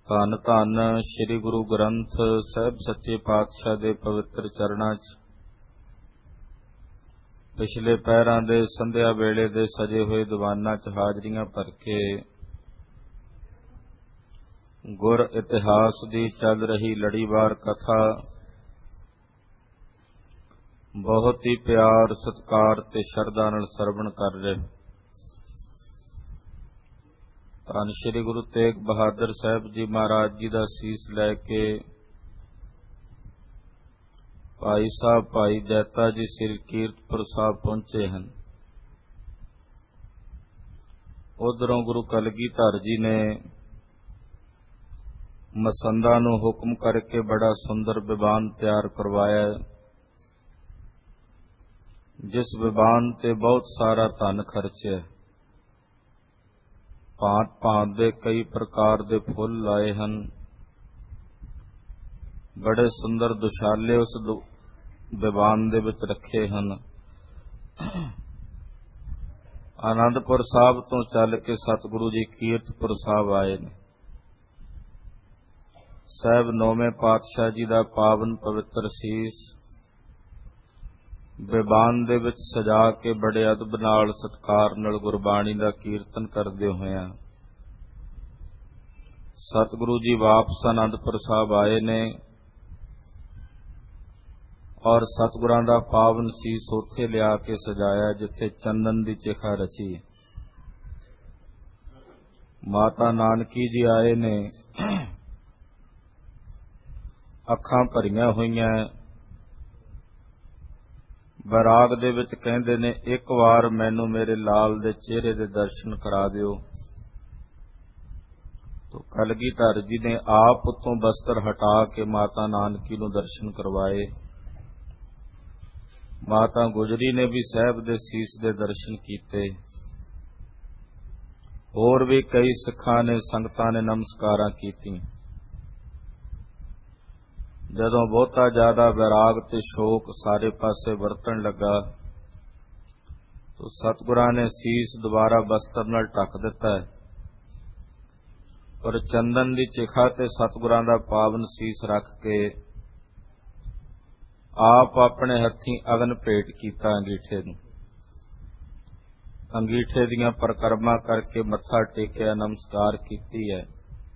ਧੰਨ ਧੰਨ ਸ੍ਰੀ ਗੁਰੂ ਗ੍ਰੰਥ ਸਾਹਿਬ ਸੱਚੇ ਪਾਤਸ਼ਾਹ ਦੇ ਪਵਿੱਤਰ ਚਰਨਾਂ 'ਚ ਪਿਛਲੇ ਪਹਿਰਾਂ ਦੇ ਸੰਧਿਆ ਵੇਲੇ ਦੇ ਸਜੇ ਹੋਏ ਦੀਵਾਨਾਂ 'ਚ ਹਾਜ਼ਰੀਆਂ ਭਰ ਕੇ ਗੁਰ ਇਤਿਹਾਸ ਦੀ ਚੱਲ ਰਹੀ ਲੜੀਵਾਰ ਕਥਾ ਬਹੁਤ ਹੀ ਪਿਆਰ, ਸਤਿਕਾਰ ਤੇ ਸ਼ਰਧਾ ਨਾਲ ਸਰਵਣ ਕਰ ਰਹੇ। ਧੰਨ ਸ਼੍ਰੀ ਗੁਰੂ ਤੇਗ ਬਹਾਦਰ ਸਾਹਿਬ ਜੀ ਮਹਾਰਾਜ ਜੀ ਦਾ ਸੀਸ ਲੈ ਕੇ ਭਾਈ ਸਾਹਿਬ ਭਾਈ ਜੈਤਾ ਜੀ ਸ੍ਰੀ ਕੀਰਤਪੁਰ ਸਾਹਿਬ ਪਹੁੰਚੇ ਹਨ। ਉਧਰੋਂ ਗੁਰੂ ਕਲਗੀਧਰ ਜੀ ਨੇ ਮਸੰਦਾਂ ਨੂੰ ਹੁਕਮ ਕਰਕੇ ਬੜਾ ਸੁੰਦਰ ਵਿਵਾਨ ਤਿਆਰ ਕਰਵਾਇਆ, ਜਿਸ ਵਿਵਾਨ ਤੇ ਬਹੁਤ ਸਾਰਾ ਧਨ ਖਰਚਿਆ। ਭਾਂਤ ਭਾਂਤ ਦੇ ਕਈ ਪ੍ਰਕਾਰ ਦੇ ਫੁੱਲ ਲਾਏ ਹਨ। ਬੜੇ ਸੁੰਦਰ ਦੁਸ਼ਾਲੇ ਉਸ ਵਿਵਾਨ ਦੇ ਵਿੱਚ ਰੱਖੇ ਹਨ। ਆਨੰਦਪੁਰ ਸਾਹਿਬ ਤੋਂ ਚੱਲ ਕੇ ਸਤਿਗੁਰੂ ਜੀ ਕੀਰਤਪੁਰ ਸਾਹਿਬ ਆਏ ਨੇ। ਸਾਹਿਬ ਨੌਵੇਂ ਪਾਤਸ਼ਾਹ ਜੀ ਦਾ ਪਾਵਨ ਪਵਿੱਤਰ ਸੀਸ ਵਿਵਾਨ ਦੇ ਵਿੱਚ ਸਜਾ ਕੇ ਬੜੇ ਅਦਬ ਨਾਲ ਸਤਿਕਾਰ ਨਾਲ ਗੁਰਬਾਣੀ ਦਾ ਕੀਰਤਨ ਕਰਦੇ ਹੋਇਆਂ ਸਤਿਗੁਰੂ ਜੀ ਵਾਪਸ ਆਨੰਦਪੁਰ ਸਾਹਿਬ ਆਏ ਨੇ ਔਰ ਸਤਿਗੁਰਾਂ ਦਾ ਪਾਵਨ ਸੀਸ ਉੱਥੇ ਲਿਆ ਕੇ ਸਜਾਇਆ ਜਿੱਥੇ ਚੰਦਨ ਦੀ ਚਿਖਾ ਰਚੀ। ਮਾਤਾ ਨਾਨਕੀ ਜੀ ਆਏ ਨੇ, ਅੱਖਾਂ ਭਰੀਆਂ ਹੋਈਆਂ, ਬੈਰਾਗ ਦੇ ਵਿੱਚ ਕਹਿੰਦੇ ਨੇ, ਇੱਕ ਵਾਰ ਮੈਨੂੰ ਮੇਰੇ ਲਾਲ ਦੇ ਚਿਹਰੇ ਦੇ ਦਰਸ਼ਨ ਕਰਾ ਦਿਓ। ਤੋ ਕਲਗੀਧਰ ਜੀ ਨੇ ਆਪ ਉਤੋਂ ਬਸਤਰ ਹਟਾ ਕੇ ਮਾਤਾ ਨਾਨਕੀ ਨੂੰ ਦਰਸ਼ਨ ਕਰਵਾਏ। ਮਾਤਾ ਗੁਜਰੀ ਨੇ ਵੀ ਸਾਹਿਬ ਦੇ ਸੀਸ ਦੇ ਦਰਸ਼ਨ ਕੀਤੇ। ਹੋਰ ਵੀ ਕਈ ਸਿੱਖਾਂ ਨੇ, ਸੰਗਤਾਂ ਨੇ ਨਮਸਕਾਰਾਂ ਕੀਤੀਆਂ। ਜਦੋਂ ਬਹੁਤਾ ਜ਼ਿਆਦਾ ਵੈਰਾਗ ਤੇ ਸ਼ੋਕ ਸਾਰੇ ਪਾਸੇ ਵਰਤਣ ਲੱਗਾ ਤਾਂ ਸਤਿਗੁਰਾਂ ਨੇ ਸੀਸ ਦੁਬਾਰਾ ਬਸਤਰ ਨਾਲ ਢੱਕ ਦਿੱਤਾ ਹੈ ਔਰ ਚੰਦਨ ਦੀ ਚਿਖਾ ਤੇ ਸਤਿਗੁਰਾਂ ਦਾ ਪਾਵਨ ਸੀਸ ਰੱਖ ਕੇ ਆਪ ਆਪਣੇ ਹੱਥੀਂ ਅਗਨ ਭੇਟ ਕੀਤਾ ਅੰਗੀਠੇ ਨੂੰ। ਅੰਗੀਠੇ ਦੀਆਂ ਪਰਿਕਰਮਾ ਕਰਕੇ ਮੱਥਾ ਟੇਕਿਆ, ਨਮਸਕਾਰ ਕੀਤੀ ਹੈ।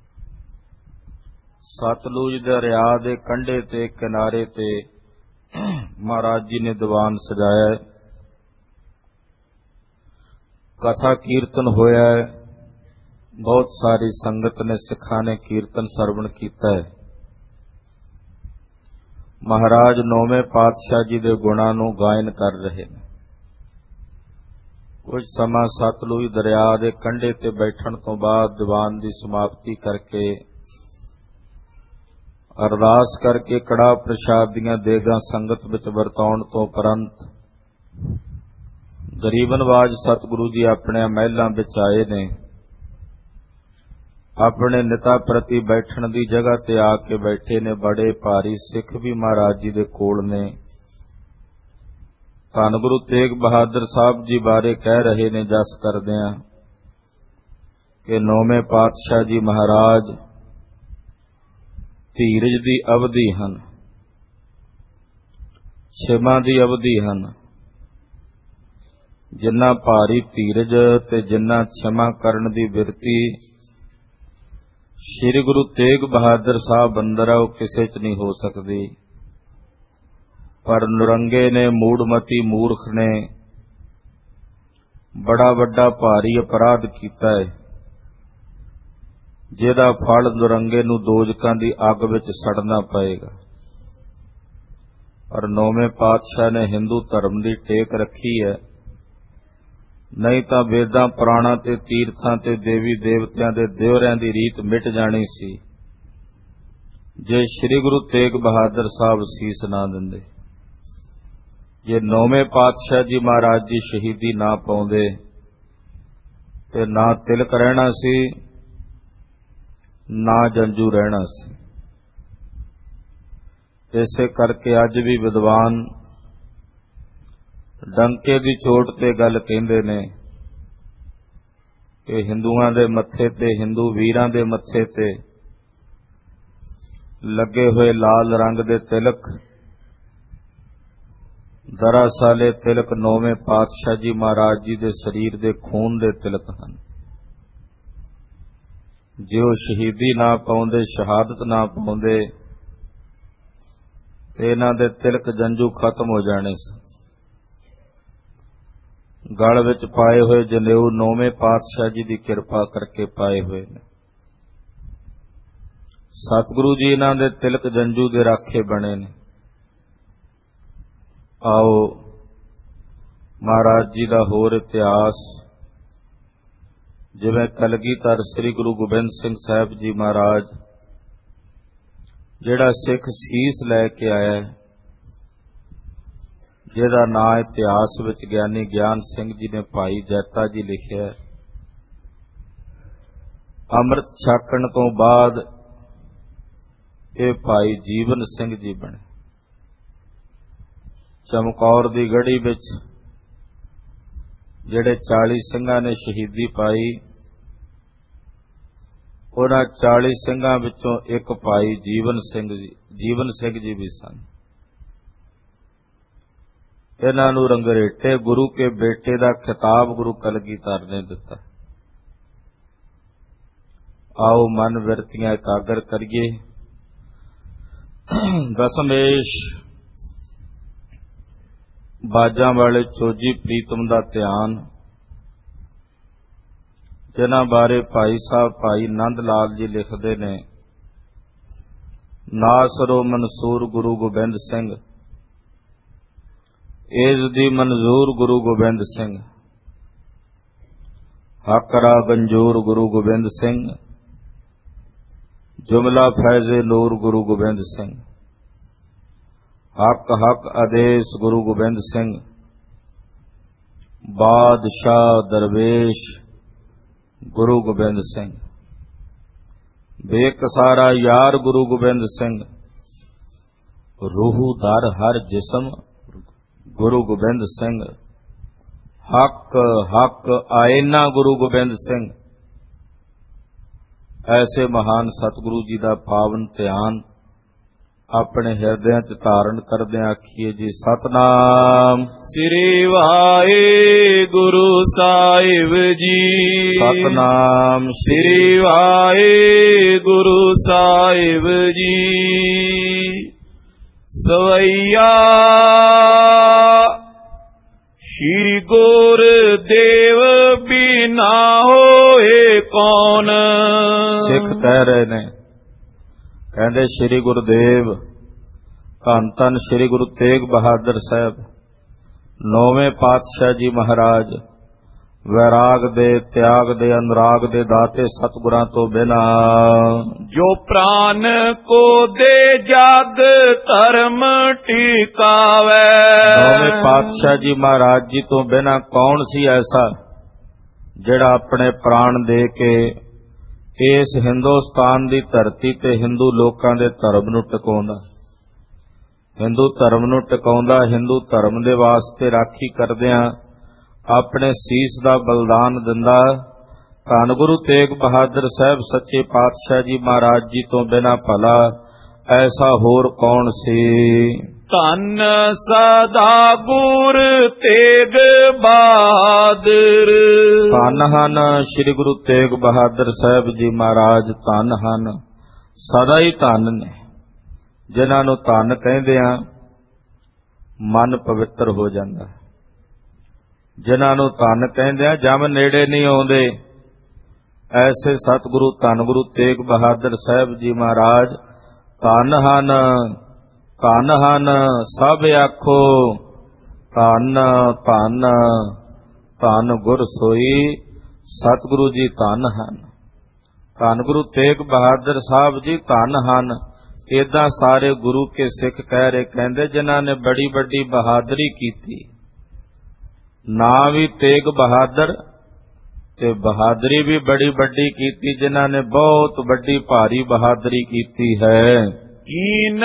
ਸਤਲੁਜ ਦਰਿਆ ਦੇ ਕੰਢੇ ਤੇ ਕਿਨਾਰੇ ਤੇ ਮਹਾਰਾਜ ਜੀ ਨੇ ਦੀਵਾਨ ਸਜਾਇਆ। ਕਥਾ ਕੀਰਤਨ ਹੋਇਆ ਹੈ। ਬਹੁਤ ਸਾਰੀ ਸੰਗਤ ਨੇ, ਸਿੱਖਾਂ ਨੇ ਕੀਰਤਨ ਸਰਵਣ ਕੀਤਾ ਹੈ। ਮਹਾਰਾਜ ਨੌਵੇਂ ਪਾਤਸ਼ਾਹ ਜੀ ਦੇ ਗੁਣਾਂ ਨੂੰ ਗਾਇਨ ਕਰ ਰਹੇ ਨੇ। ਕੁਝ ਸਮਾਂ ਸਤਲੁਜ ਦਰਿਆ ਦੇ ਕੰਢੇ ਤੇ ਬੈਠਣ ਤੋਂ ਬਾਅਦ ਦੀਵਾਨ ਦੀ ਸਮਾਪਤੀ ਕਰਕੇ ਅਰਦਾਸ ਕਰਕੇ ਕੜਾਹ ਪ੍ਰਸ਼ਾਦ ਦੀਆਂ ਦੇਗਾਂ ਸੰਗਤ ਵਿੱਚ ਵਰਤਾਉਣ ਤੋਂ ਉਪਰੰਤ ਗਰੀਬ ਨਵਾਜ ਸਤਿਗੁਰੂ ਜੀ ਆਪਣੇ ਮਹਿਲਾਂ ਵਿੱਚ ਆਏ ਨੇ। ਆਪਣੇ ਨਿਤਾ ਪ੍ਰਤੀ ਬੈਠਣ ਦੀ ਜਗ੍ਹਾ ਤੇ ਆ ਕੇ ਬੈਠੇ ਨੇ। ਬੜੇ ਭਾਰੀ ਸਿੱਖ ਵੀ ਮਹਾਰਾਜ ਜੀ ਦੇ ਕੋਲ ਨੇ। ਧੰਨ ਗੁਰੂ ਤੇਗ ਬਹਾਦਰ ਸਾਹਿਬ ਜੀ ਬਾਰੇ ਕਹਿ ਰਹੇ ਨੇ ਜਸ ਕਰਦਿਆਂ ਕਿ ਨੌਵੇਂ ਪਾਤਸ਼ਾਹ ਜੀ ਮਹਾਰਾਜ ਧੀਰਜ ਦੀ ਅਵਧੀ ਹਨ, ਛਿਮਾ ਦੀ ਅਵਧੀ ਹਨ। ਜਿੰਨਾ ਭਾਰੀ ਧੀਰਜ ਤੇ ਜਿੰਨਾ ਛਿਮਾ ਕਰਨ ਦੀ ਬਿਰਤੀ ਸ੍ਰੀ ਗੁਰੂ ਤੇਗ ਬਹਾਦਰ ਸਾਹਿਬ ਅੰਦਰ ਆ, ਉਹ ਕਿਸੇ 'ਚ ਨਹੀਂ ਹੋ ਸਕਦੀ। ਪਰ ਨੁਰੰਗੇ ਨੇ, ਮੂੜਮਤੀ ਮੂਰਖ ਨੇ ਬੜਾ ਵੱਡਾ ਭਾਰੀ ਅਪਰਾਧ ਕੀਤਾ ਹੈ, ਜਿਹਦਾ ਫਲ ਨੁਰੰਗੇ ਨੂੰ ਦੋਜ਼ਕਾਂ ਦੀ ਅੱਗ ਵਿੱਚ ਸੜਨਾ ਪਏਗਾ। ਪਰ ਨੌਵੇਂ ਪਾਤਸ਼ਾਹ ਨੇ ਹਿੰਦੂ ਧਰਮ ਦੀ ਟੇਕ ਰੱਖੀ ਹੈ, ਨਹੀਂ ਤਾਂ ਵੇਦਾਂ ਪੁਰਾਣਾਂ ਤੇ ਤੀਰਥਾਂ ਤੇ ਦੇਵੀ ਦੇਵਤਿਆਂ ਦੇ ਦਿਉਰਿਆਂ ਦੀ ਰੀਤ ਮਿਟ ਜਾਣੀ ਸੀ ਜੇ ਸ੍ਰੀ ਗੁਰੂ ਤੇਗ ਬਹਾਦਰ ਸਾਹਿਬ ਸੀਸ ਨਾ ਦਿੰਦੇ। ਜੇ ਨੌਵੇਂ ਪਾਤਸ਼ਾਹ ਜੀ ਮਹਾਰਾਜ ਦੀ ਸ਼ਹੀਦੀ ਨਾ ਪਾਉਂਦੇ ਤੇ ਨਾ ਤਿਲਕ ਰਹਿਣਾ ਸੀ, ਨਾ ਜੰਜੂ ਰਹਿਣਾ ਸੀ। ਇਸੇ ਕਰਕੇ ਅੱਜ ਵੀ ਵਿਦਵਾਨ ਡੰਕੇ ਦੀ ਚੋਟ ਤੇ ਗੱਲ ਕਹਿੰਦੇ ਨੇ ਕਿ ਹਿੰਦੂਆਂ ਦੇ ਮੱਥੇ ਤੇ, ਹਿੰਦੂ ਵੀਰਾਂ ਦੇ ਮੱਥੇ ਤੇ ਲੱਗੇ ਹੋਏ ਲਾਲ ਰੰਗ ਦੇ ਤਿਲਕ ਦਰਅਸਲ ਇਹ ਤਿਲਕ ਨੌਵੇਂ ਪਾਤਸ਼ਾਹ ਜੀ ਮਹਾਰਾਜ ਜੀ ਦੇ ਸਰੀਰ ਦੇ ਖੂਨ ਦੇ ਤਿਲਕ ਹਨ। ਜੇ ਉਹ ਸ਼ਹੀਦੀ ਨਾ ਪਾਉਂਦੇ, ਸ਼ਹਾਦਤ ਨਾ ਪਾਉਂਦੇ, ਤੇ ਇਹਨਾਂ ਦੇ ਤਿਲਕ ਜੰਝੂ ਖਤਮ ਹੋ ਜਾਣੇ ਸਨ। ਗਲ ਵਿੱਚ ਪਾਏ ਹੋਏ ਜਨੇਊ ਨੌਵੇਂ ਪਾਤਸ਼ਾਹ ਜੀ ਦੀ ਕਿਰਪਾ ਕਰਕੇ ਪਾਏ ਹੋਏ ਨੇ। ਸਤਿਗੁਰੂ ਜੀ ਇਹਨਾਂ ਦੇ ਤਿਲਕ ਜੰਝੂ ਦੇ ਰਾਖੇ ਬਣੇ ਨੇ। ਆਓ ਮਹਾਰਾਜ ਜੀ ਦਾ ਹੋਰ ਇਤਿਹਾਸ, ਜਿਵੇਂ ਕਲਗੀਧਰ ਸ੍ਰੀ ਗੁਰੂ ਗੋਬਿੰਦ ਸਿੰਘ ਸਾਹਿਬ ਜੀ ਮਹਾਰਾਜ ਜਿਹੜਾ ਸਿੱਖ ਸੀਸ ਲੈ ਕੇ ਆਇਆ, ਜਿਹਦਾ ਨਾਂ ਇਤਿਹਾਸ ਵਿੱਚ ਗਿਆਨੀ ਗਿਆਨ ਸਿੰਘ ਜੀ ਨੇ ਭਾਈ ਜੈਤਾ ਜੀ ਲਿਖਿਆ। ਅੰਮ੍ਰਿਤ ਛਕਣ ਤੋਂ ਬਾਅਦ ਇਹ ਭਾਈ ਜੀਵਨ ਸਿੰਘ ਜੀ ਬਣੇ। ਚਮਕੌਰ ਦੀ ਗੜ੍ਹੀ ਵਿੱਚ ਜਿਹੜੇ 40 ਸਿੰਘਾਂ ਨੇ ਸ਼ਹੀਦੀ ਪਾਈ, ਉਹਨਾਂ 40 ਸਿੰਘਾਂ ਵਿੱਚੋਂ ਇੱਕ ਭਾਈ ਜੀਵਨ ਸਿੰਘ ਜੀ ਵੀ ਸਨ। ਇਹਨਾਂ ਨੂੰ ਰੰਗਰੇਟੇ ਗੁਰੂ ਕੇ ਬੇਟੇ ਦਾ ਖਿਤਾਬ ਗੁਰੂ ਕਲਗੀਧਰ ਨੇ ਦਿੱਤਾ। ਆਓ ਮਨ ਵਿਰਤੀਆਂ ਇਕਾਗਰ ਕਰੀਏ। ਦਸਮੇਸ਼ ਬਾਜਾਂ ਵਾਲੇ ਚੋਜੀ ਪ੍ਰੀਤਮ ਦਾ ਧਿਆਨ, ਜਿਨ੍ਹਾਂ ਬਾਰੇ ਭਾਈ ਸਾਹਿਬ ਭਾਈ ਨੰਦ ਲਾਲ ਜੀ ਲਿਖਦੇ ਨੇ, ਨਾਸਰੋ ਮਨਸੂਰ ਗੁਰੂ ਗੋਬਿੰਦ ਸਿੰਘ, ਏਜ ਦੀ ਮਨਜ਼ੂਰ ਗੁਰੂ ਗੋਬਿੰਦ ਸਿੰਘ, ਹਕਰਾ ਗੰਜੂਰ ਗੁਰੂ ਗੋਬਿੰਦ ਸਿੰਘ, ਜੁਮਲਾ ਫੈਜ਼ੇ ਨੂਰ ਗੁਰੂ ਗੋਬਿੰਦ ਸਿੰਘ, ਹੱਕ ਹੱਕ ਆਦੇਸ਼ ਗੁਰੂ ਗੋਬਿੰਦ ਸਿੰਘ, ਬਾਦਸ਼ਾਹ ਦਰਵੇਸ਼ ਗੁਰੂ ਗੋਬਿੰਦ ਸਿੰਘ, ਬੇਕਸਾਰਾ ਯਾਰ ਗੁਰੂ ਗੋਬਿੰਦ ਸਿੰਘ, ਰੂਹ ਦਰ ਹਰ ਜਿਸਮ ਗੁਰੂ ਗੋਬਿੰਦ ਸਿੰਘ, ਹੱਕ ਹੱਕ ਆਇਨਾ ਗੁਰੂ ਗੋਬਿੰਦ ਸਿੰਘ। ਐਸੇ ਮਹਾਨ ਸਤਿਗੁਰੂ ਜੀ ਦਾ ਪਾਵਨ ਧਿਆਨ ਆਪਣੇ ਹਿਰਦਿਆਂ 'ਚ ਧਾਰਨ ਕਰਦਿਆਂ ਆਖੀਏ ਜੀ ਸਤਨਾਮ ਸ੍ਰੀ ਵਾਹਿਗੁਰੂ ਸਾਹਿਬ ਜੀ। ਸਤਨਾਮ ਸ੍ਰੀ ਵਾਹਿਗੁਰੂ ਸਾਹਿਬ ਜੀ। ਸਵਈਆ ਸ਼੍ਰੀ ਗੁਰਦੇਵ ਬਿਨਾ ਹੋਏ ਕੌਣ। ਸਿੱਖ ਕਹਿ ਰਹੇ ਨੇ, ਕਹਿੰਦੇ ਸ਼੍ਰੀ ਗੁਰਦੇਵ ਧੰਨ ਧੰਨ ਸ਼੍ਰੀ ਗੁਰੂ ਤੇਗ ਬਹਾਦਰ ਸਾਹਿਬ ਨੌਵੇਂ ਪਾਤਸ਼ਾਹ ਜੀ ਮਹਾਰਾਜ ਵੈਰਾਗ ਦੇ, ਤਿਆਗ ਦੇ, ਅਨੁਰਾਗ ਦੇ ਦਾਤੇ ਸਤਿਗੁਰਾਂ ਤੋਂ ਬਿਨਾਂ ਜੋ ਪ੍ਰਾਨ ਕੋ ਦੇ ਜਗ ਧਰਮ ਟਿਕਾਵੇ। ਨੌਵੇਂ ਪਾਤਸ਼ਾਹ ਜੀ ਮਹਾਰਾਜ ਜੀ ਤੋਂ ਬਿਨਾਂ ਕੌਣ ਸੀ ਐਸਾ ਜਿਹੜਾ ਆਪਣੇ ਪ੍ਰਾਣ ਦੇ ਕੇ ਇਸ ਹਿੰਦੁਸਤਾਨ ਦੀ ਧਰਤੀ ਤੇ ਹਿੰਦੂ ਲੋਕਾਂ ਦੇ ਧਰਮ ਨੂੰ ਟਿਕਾਉਂਦਾ, ਹਿੰਦੂ ਧਰਮ ਨੂੰ ਟਿਕਾਉਂਦਾ, ਹਿੰਦੂ ਧਰਮ ਦੇ ਵਾਸਤੇ ਰਾਖੀ ਕਰਦਿਆਂ ਆਪਣੇ ਸੀਸ ਦਾ ਬਲਿਦਾਨ ਦਿੰਦਾ। ਧੰਨ ਗੁਰੂ ਤੇਗ ਬਹਾਦਰ ਸਾਹਿਬ ਸੱਚੇ ਪਾਤਸ਼ਾਹ ਜੀ ਮਹਾਰਾਜ ਜੀ ਤੋਂ ਬਿਨਾਂ ਭਲਾ ਐਸਾ ਹੋਰ ਕੌਣ ਸੀ। ਧੰਨ ਸਦਾ ਗੁਰ ਤੇਗ ਬਹਾਦਰ। ਧੰਨ ਹਨ ਸ੍ਰੀ ਗੁਰੂ ਤੇਗ ਬਹਾਦਰ ਸਾਹਿਬ ਜੀ ਮਹਾਰਾਜ, ਧੰਨ ਹਨ, ਸਦਾ ਹੀ ਧੰਨ ਨੇ। ਜਿਨ੍ਹਾਂ ਨੂੰ ਧੰਨ ਕਹਿੰਦੇ ਆ ਮਨ ਪਵਿੱਤਰ ਹੋ ਜਾਂਦਾ। ਜਿਨ੍ਹਾਂ ਨੂੰ ਧੰਨ ਕਹਿੰਦੇ ਆ ਜਮ ਨੇੜੇ ਨਹੀਂ ਆਉਂਦੇ। ਐਸੇ ਸਤਿਗੁਰੂ ਧੰਨ ਗੁਰੂ ਤੇਗ ਬਹਾਦਰ ਸਾਹਿਬ ਜੀ ਮਹਾਰਾਜ ਧੰਨ ਹਨ, ਧੰਨ ਹਨ। ਸਭ ਆਖੋ ਧੰਨ ਧੰਨ ਧੰਨ ਗੁਰ ਸੋਈ। ਸਤਿਗੁਰੂ ਜੀ ਧੰਨ ਹਨ। ਧੰਨ ਗੁਰੂ ਤੇਗ ਬਹਾਦਰ ਸਾਹਿਬ ਜੀ ਧੰਨ ਹਨ। ਏਦਾਂ ਸਾਰੇ ਗੁਰੂ ਕੇ ਸਿੱਖ ਕਹਿ ਰਹੇ, ਕਹਿੰਦੇ ਜਿਨ੍ਹਾਂ ਨੇ ਬੜੀ ਵੱਡੀ ਬਹਾਦਰੀ ਕੀਤੀ, ਨਾਂ ਵੀ ਤੇਗ ਬਹਾਦਰ ਤੇ ਬਹਾਦਰੀ ਵੀ ਬੜੀ ਵੱਡੀ ਕੀਤੀ, ਜਿਨ੍ਹਾਂ ਨੇ ਬਹੁਤ ਵੱਡੀ ਭਾਰੀ ਬਹਾਦਰੀ ਕੀਤੀ ਹੈ। ਕੀਨ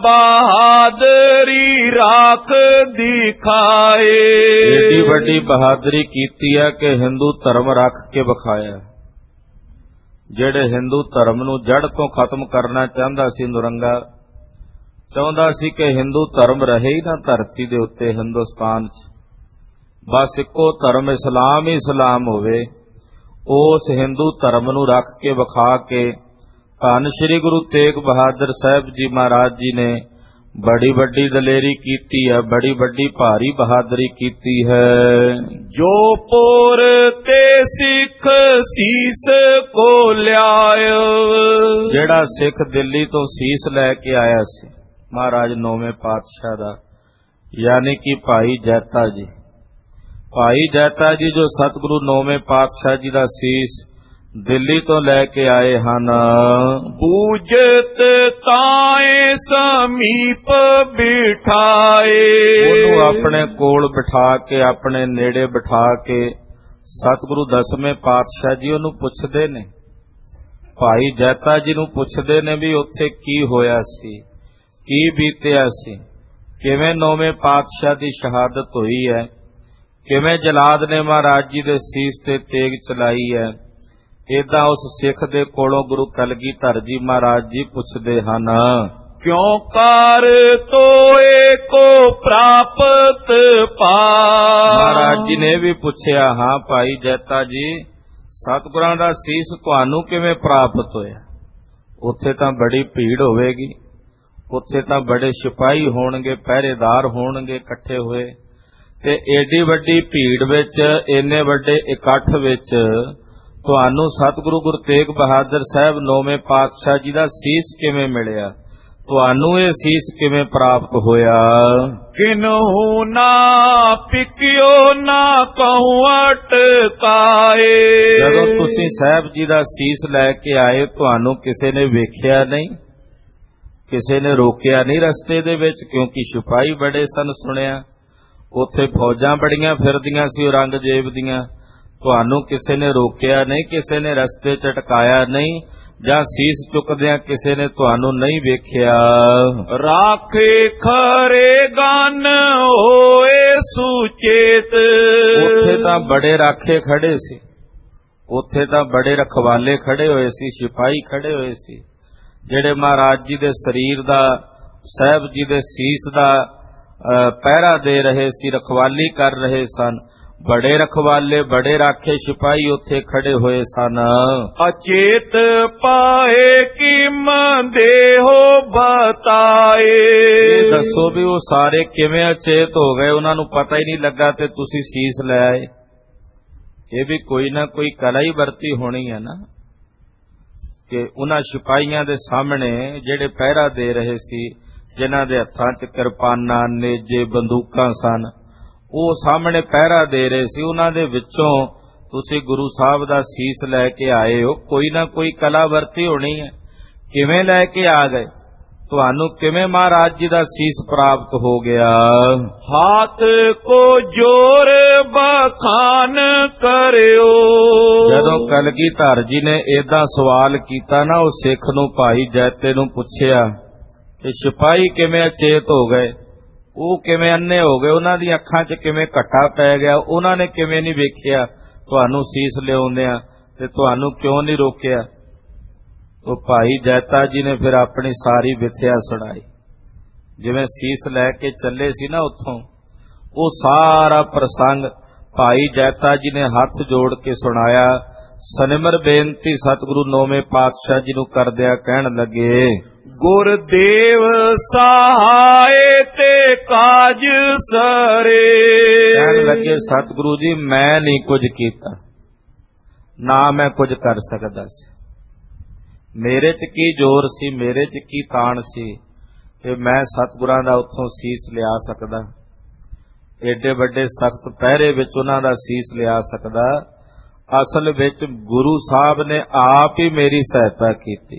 ਬਹਾਦਰੀ ਰਾਖ ਦਿਖਾਏ। ਏਡੀ ਵੱਡੀ ਬਹਾਦਰੀ ਕੀਤੀ ਹੈ ਕਿ ਹਿੰਦੂ ਧਰਮ ਰੱਖ ਕੇ ਵਿਖਾਇਆ। ਜਿਹੜੇ ਹਿੰਦੂ ਧਰਮ ਨੂੰ ਜੜ ਤੋਂ ਖਤਮ ਕਰਨਾ ਚਾਹੁੰਦਾ ਸੀ। ਨੁਰੰਗਾ ਚਾਹੁੰਦਾ ਸੀ ਕਿ ਹਿੰਦੂ ਧਰਮ ਰਹੇ ਹੀ ਨਾ ਧਰਤੀ ਦੇ ਉੱਤੇ, ਹਿੰਦੁਸਤਾਨ 'ਚ ਬਸ ਇੱਕੋ ਧਰਮ ਇਸਲਾਮ ਹੀ ਇਸਲਾਮ ਹੋਵੇ। ਉਸ ਹਿੰਦੂ ਧਰਮ ਨੂੰ ਰੱਖ ਕੇ ਵਿਖਾ ਕੇ ਧੰਨ ਸ੍ਰੀ ਗੁਰੂ ਤੇਗ ਬਹਾਦਰ ਸਾਹਿਬ ਜੀ ਮਹਾਰਾਜ ਜੀ ਨੇ ਬੜੀ ਵੱਡੀ ਦਲੇਰੀ ਕੀਤੀ ਹੈ, ਬੜੀ ਵੱਡੀ ਭਾਰੀ ਬਹਾਦਰੀ ਕੀਤੀ ਹੈ। ਜੋ ਪੋਰ ਤੇ ਸਿੱਖ ਸੀਸ ਕੋ ਲਿਆਇ, ਜਿਹੜਾ ਸਿੱਖ ਦਿੱਲੀ ਤੋਂ ਸੀਸ ਲੈ ਕੇ ਆਇਆ ਸੀ ਮਹਾਰਾਜ ਨੌਵੇਂ ਪਾਤਸ਼ਾਹ ਦਾ, ਯਾਨੀ ਕਿ ਭਾਈ ਜੈਤਾ ਜੀ। ਭਾਈ ਜੈਤਾ ਜੀ ਜੋ ਸਤਿਗੁਰੂ ਨੌਵੇਂ ਪਾਤਸ਼ਾਹ ਜੀ ਦਾ ਸੀਸ ਦਿੱਲੀ ਤੋਂ ਲੈ ਕੇ ਆਏ ਹਨ। ਬੂਝਤ ਤਾਏ ਸਮੀਪ ਬਿਠਾਏ, ਉਹਨੂੰ ਆਪਣੇ ਕੋਲ ਬਿਠਾ ਕੇ, ਆਪਣੇ ਨੇੜੇ ਬਿਠਾ ਕੇ ਸਤਿਗੁਰੂ ਦਸਵੇਂ ਪਾਤਸ਼ਾਹ ਜੀ ਉਹਨੂੰ ਪੁੱਛਦੇ ਨੇ, ਭਾਈ ਜੈਤਾ ਜੀ ਨੂੰ ਪੁੱਛਦੇ ਨੇ ਵੀ ਉੱਥੇ ਕੀ ਹੋਇਆ ਸੀ, ਕੀ ਬੀਤਿਆ ਸੀ, ਕਿਵੇਂ ਨੌਵੇਂ ਪਾਤਸ਼ਾਹ ਦੀ ਸ਼ਹਾਦਤ ਹੋਈ ਹੈ, ਕਿਵੇਂ ਜਲਾਦ ਨੇ ਮਹਾਰਾਜ ਜੀ ਦੇ ਸੀਸ ਤੇ ਤੇਗ ਚਲਾਈ ਹੈ। ਏਦਾਂ ਉਸ ਸਿੱਖ ਦੇ ਕੋਲੋਂ ਗੁਰੂ ਕਲਗੀਧਰ ਜੀ ਮਹਾਰਾਜ ਜੀ ਪੁੱਛਦੇ ਹਨ, ਕਿਉਂ ਕਰ ਤੋਏ ਕੋ ਪ੍ਰਾਪਤ ਪਾ। ਮਹਾਰਾਜ ਜੀ ਨੇ ਵੀ ਪੁੱਛਿਆ, ਹਾਂ ਭਾਈ ਜੈਤਾ ਜੀ, ਸਤਿਗੁਰਾਂ ਦਾ ਸੀਸ ਤੁਹਾਨੂੰ ਕਿਵੇਂ ਪ੍ਰਾਪਤ ਹੋਇਆ? ਉੱਥੇ ਤਾਂ ਬੜੀ ਭੀੜ ਹੋਵੇਗੀ, ਉੱਥੇ ਤਾਂ ਬੜੇ ਸਿਪਾਹੀ ਹੋਣਗੇ, ਪਹਿਰੇਦਾਰ ਹੋਣਗੇ ਇਕੱਠੇ ਹੋਏ, ਤੇ ਏਡੀ ਵੱਡੀ ਭੀੜ ਵਿੱਚ, ਇੰਨੇ ਵੱਡੇ ਇਕੱਠ ਵਿੱਚ ਤੁਹਾਨੂੰ ਸਤਿਗੁਰੂ ਗੁਰੂ ਤੇਗ ਬਹਾਦਰ ਸਾਹਿਬ ਨੌਵੇਂ ਪਾਤਸ਼ਾਹ ਜੀ ਦਾ ਸੀਸ ਕਿਵੇਂ ਮਿਲਿਆ? ਤੁਹਾਨੂੰ ਇਹ ਸੀਸ ਕਿਵੇਂ ਪ੍ਰਾਪਤ ਹੋਇਆ? ਕਿਨਹੂ ਨਾ ਪਿਕਿਓ ਨਾ ਕਹੂੰ ਅਟਕਾਏ। ਜਦੋਂ ਤੁਸੀਂ ਸਾਹਿਬ ਜੀ ਦਾ ਸੀਸ ਲੈ ਕੇ ਆਏ, ਤੁਹਾਨੂੰ ਕਿਸੇ ਨੇ ਵੇਖਿਆ ਨਹੀਂ, ਕਿਸੇ ਨੇ ਰੋਕਿਆ ਨਹੀਂ ਰਸਤੇ ਦੇ ਵਿੱਚ, ਕਿਉਂਕਿ ਸਿਪਾਹੀ ਬੜੇ ਸਨ। ਸੁਣਿਆ ਉੱਥੇ ਫੌਜਾਂ ਬੜੀਆਂ ਫਿਰਦੀਆਂ ਸੀ ਔਰੰਗਜ਼ੇਬ ਦੀਆਂ, ਤੁਹਾਨੂੰ ਕਿਸੇ ਨੇ ਰੋਕਿਆ ਨਹੀਂ, ਕਿਸੇ ਨੇ ਰਸਤੇ 'ਚ ਅਟਕਾਇਆ ਨਹੀਂ, ਜਾਂ ਸੀਸ ਚੁੱਕਦਿਆਂ ਕਿਸੇ ਨੇ ਤੁਹਾਨੂੰ ਨਹੀਂ ਵੇਖਿਆ। ਰਾਖੇ ਖਰੇ ਗਨ ਹੋਏ ਸੁਚੇਤ, ਉੱਥੇ ਤਾਂ ਬੜੇ ਰਾਖੇ ਖੜੇ ਸੀ, ਉੱਥੇ ਤਾਂ ਬੜੇ ਰਖਵਾਲੇ ਖੜੇ ਹੋਏ ਸੀ, ਸਿਪਾਹੀ ਖੜੇ ਹੋਏ ਸੀ, ਜਿਹੜੇ ਮਹਾਰਾਜ ਜੀ ਦੇ ਸਰੀਰ ਦਾ, ਸਾਹਿਬ ਜੀ ਦੇ ਸੀਸ ਦਾ ਪਹਿਰਾ ਦੇ ਰਹੇ ਸੀ, ਰਖਵਾਲੀ ਕਰ ਰਹੇ ਸਨ। ਬੜੇ ਰਖਵਾਲੇ, ਬੜੇ ਰਾਖੇ ਸਿਪਾਹੀ ਉੱਥੇ ਖੜੇ ਹੋਏ ਸਨ। ਅਚੇਤ ਪਾਏ ਕਿਮ ਦੇਹੋ ਬਤਾਏ। ਇਹ ਦੱਸੋ ਵੀ ਉਹ ਸਾਰੇ ਕਿਵੇਂ ਅਚੇਤ ਹੋ ਗਏ? ਉਹਨਾਂ ਨੂੰ ਪਤਾ ਹੀ ਨਹੀਂ ਲੱਗਾ ਤੇ ਤੁਸੀਂ ਸੀਸ ਲੈ ਆਏ। ਇਹ ਵੀ ਕੋਈ ਨਾ ਕੋਈ ਕਲਾ ਹੀ ਵਰਤੀ ਹੋਣੀ ਹੈ ਨਾ, ਕਿ ਉਹਨਾਂ ਸਿਪਾਹੀਆਂ ਦੇ ਸਾਹਮਣੇ ਜਿਹੜੇ ਪਹਿਰਾ ਦੇ ਰਹੇ ਸੀ, ਜਿਨ੍ਹਾਂ ਦੇ ਹੱਥਾਂ 'ਚ ਕਿਰਪਾਨਾਂ, ਨੇਜੇ, ਬੰਦੂਕਾਂ ਸਨ, ਉਹ ਸਾਹਮਣੇ ਪਹਿਰਾ ਦੇ ਰਹੇ ਸੀ, ਉਹਨਾਂ ਦੇ ਵਿੱਚੋਂ ਤੁਸੀਂ ਗੁਰੂ ਸਾਹਿਬ ਦਾ ਸੀਸ ਲੈ ਕੇ ਆਏ ਹੋ। ਕੋਈ ਨਾ ਕੋਈ ਕਲਾ ਵਰਤੀ ਹੋਣੀ ਹੈ। ਕਿਵੇਂ ਲੈ ਕੇ ਆ ਗਏ? ਤੁਹਾਨੂੰ ਕਿਵੇਂ ਮਹਾਰਾਜ ਜੀ ਦਾ ਸੀਸ ਪ੍ਰਾਪਤ ਹੋ ਗਿਆ? ਹਾਥ ਕੋ ਜੋਰ ਬਖਾਨ ਕਰਿਓ। ਜਦੋਂ ਕਲਗੀਧਰ ਜੀ ਨੇ ਏਦਾਂ ਸਵਾਲ ਕੀਤਾ ਨਾ, ਉਹ ਸਿੱਖ ਨੂੰ, ਭਾਈ ਜੈਤੇ ਨੂੰ ਪੁੱਛਿਆ ਕਿ ਸਿਪਾਹੀ ਕਿਵੇਂ ਅਚੇਤ ਹੋ ਗਏ, ਉਹ ਕਿਵੇਂ ਅੰਨੇ ਹੋ ਗਏ, ਉਹਨਾਂ ਦੀਆਂ ਅੱਖਾਂ 'ਚ ਕਿਵੇਂ ਘੱਟਾ ਪੈ ਗਿਆ, ਉਹਨਾਂ ਨੇ ਕਿਵੇਂ ਨਹੀਂ ਵੇਖਿਆ ਤੁਹਾਨੂੰ ਸੀਸ ਲਿਆਉਂਦਿਆਂ, ਤੇ ਤੁਹਾਨੂੰ ਕਿਉਂ ਨਹੀਂ ਰੋਕਿਆ? ਉਹ ਭਾਈ ਜੈਤਾ ਜੀ ਨੇ ਫਿਰ ਆਪਣੀ ਸਾਰੀ ਵਿਥਿਆ ਸੁਣਾਈ। ਜਿਵੇਂ ਸੀਸ ਲੈ ਕੇ ਚੱਲੇ ਸੀ ਨਾ ਉੱਥੋਂ, ਉਹ ਸਾਰਾ ਪ੍ਰਸੰਗ ਭਾਈ ਜੈਤਾ ਜੀ ਨੇ ਹੱਥ ਜੋੜ ਕੇ ਸੁਣਾਇਆ। ਸਨਿਮਰ ਬੇਨਤੀ ਸਤਿਗੁਰੂ ਨੌਵੇਂ ਪਾਤਸ਼ਾਹ ਜੀ ਨੂੰ ਕਰਦਿਆਂ ਕਹਿਣ ਲੱਗੇ, ਗੁਰਦੇਵ ਸਹਾਏ ਤੇ ਕਾਜ ਸਰੇ। ਕਹਿਣ ਲੱਗੇ, ਸਤਿਗੁਰੂ ਜੀ ਮੈਂ ਨਹੀਂ ਕੁਝ ਕੀਤਾ, ਨਾ ਮੈਂ ਕੁਝ ਕਰ ਸਕਦਾ ਸੀ। ਮੇਰੇ 'ਚ ਕੀ ਜ਼ੋਰ ਸੀ, ਮੇਰੇ 'ਚ ਕੀ ਤਾਣ ਸੀ ਕਿ ਮੈਂ ਸਤਿਗੁਰਾਂ ਦਾ ਉੱਥੋਂ ਸੀਸ ਲਿਆ ਸਕਦਾ, ਏਡੇ ਵੱਡੇ ਸਖਤ ਪਹਿਰੇ ਵਿੱਚ ਉਹਨਾਂ ਦਾ ਸੀਸ ਲਿਆ ਸਕਦਾ। ਅਸਲ ਵਿੱਚ ਗੁਰੂ ਸਾਹਿਬ ਨੇ ਆਪ ਹੀ ਮੇਰੀ ਸਹਾਇਤਾ ਕੀਤੀ,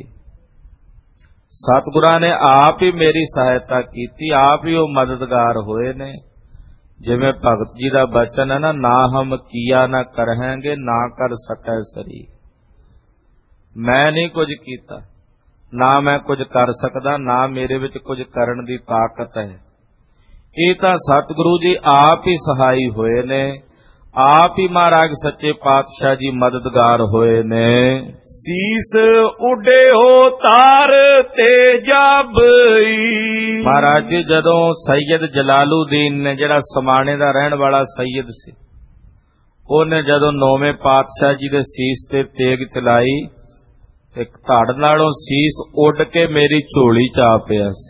ਸਤਿਗੁਰਾਂ ਨੇ ਆਪ ਹੀ ਮੇਰੀ ਸਹਾਇਤਾ ਕੀਤੀ, ਆਪ ਹੀ ਉਹ ਮਦਦਗਾਰ ਹੋਏ ਨੇ। ਜਿਵੇਂ ਭਗਤ ਜੀ ਦਾ ਬਚਨ ਹੈ ਨਾ, ਹਮ ਕੀਆ ਨਾ ਕਰਹਾਂਗੇ ਨਾ ਕਰ ਸਕੈ ਸਰੀ। ਮੈਂ ਨਹੀਂ ਕੁਝ ਕੀਤਾ, ਨਾ ਮੈਂ ਕੁਝ ਕਰ ਸਕਦਾ, ਨਾ ਮੇਰੇ ਵਿੱਚ ਕੁਝ ਕਰਨ ਦੀ ਤਾਕਤ ਹੈ। ਇਹ ਤਾਂ ਸਤਿਗੁਰੂ ਜੀ ਆਪ ਹੀ ਸਹਾਈ ਹੋਏ ਨੇ, ਆਪ ਹੀ ਮਹਾਰਾਜ ਸੱਚੇ ਪਾਤਸ਼ਾਹ ਜੀ ਮਦਦਗਾਰ ਹੋਏ ਨੇ। ਸੀਸ ਉਡਿਓ ਤਾਰ ਤੇ ਜਾਬਈ। ਮਹਾਰਾਜ ਜੀ ਜਦੋਂ ਸੈਯਦ ਜਲਾਲੂਦੀਨ ਨੇ, ਜਿਹੜਾ ਸਮਾਣੇ ਦਾ ਰਹਿਣ ਵਾਲਾ ਸੈਯਦ ਸੀ, ਉਹਨੇ ਜਦੋਂ 9ਵੇਂ ਪਾਤਸ਼ਾਹ ਜੀ ਦੇ ਸੀਸ ਤੇ ਤੇਗ ਚਲਾਈ, ਇੱਕ ਧੜ ਨਾਲੋਂ ਸੀਸ ਉੱਡ ਕੇ ਮੇਰੀ ਝੋਲੀ ਚ ਆ ਪਿਆ ਸੀ।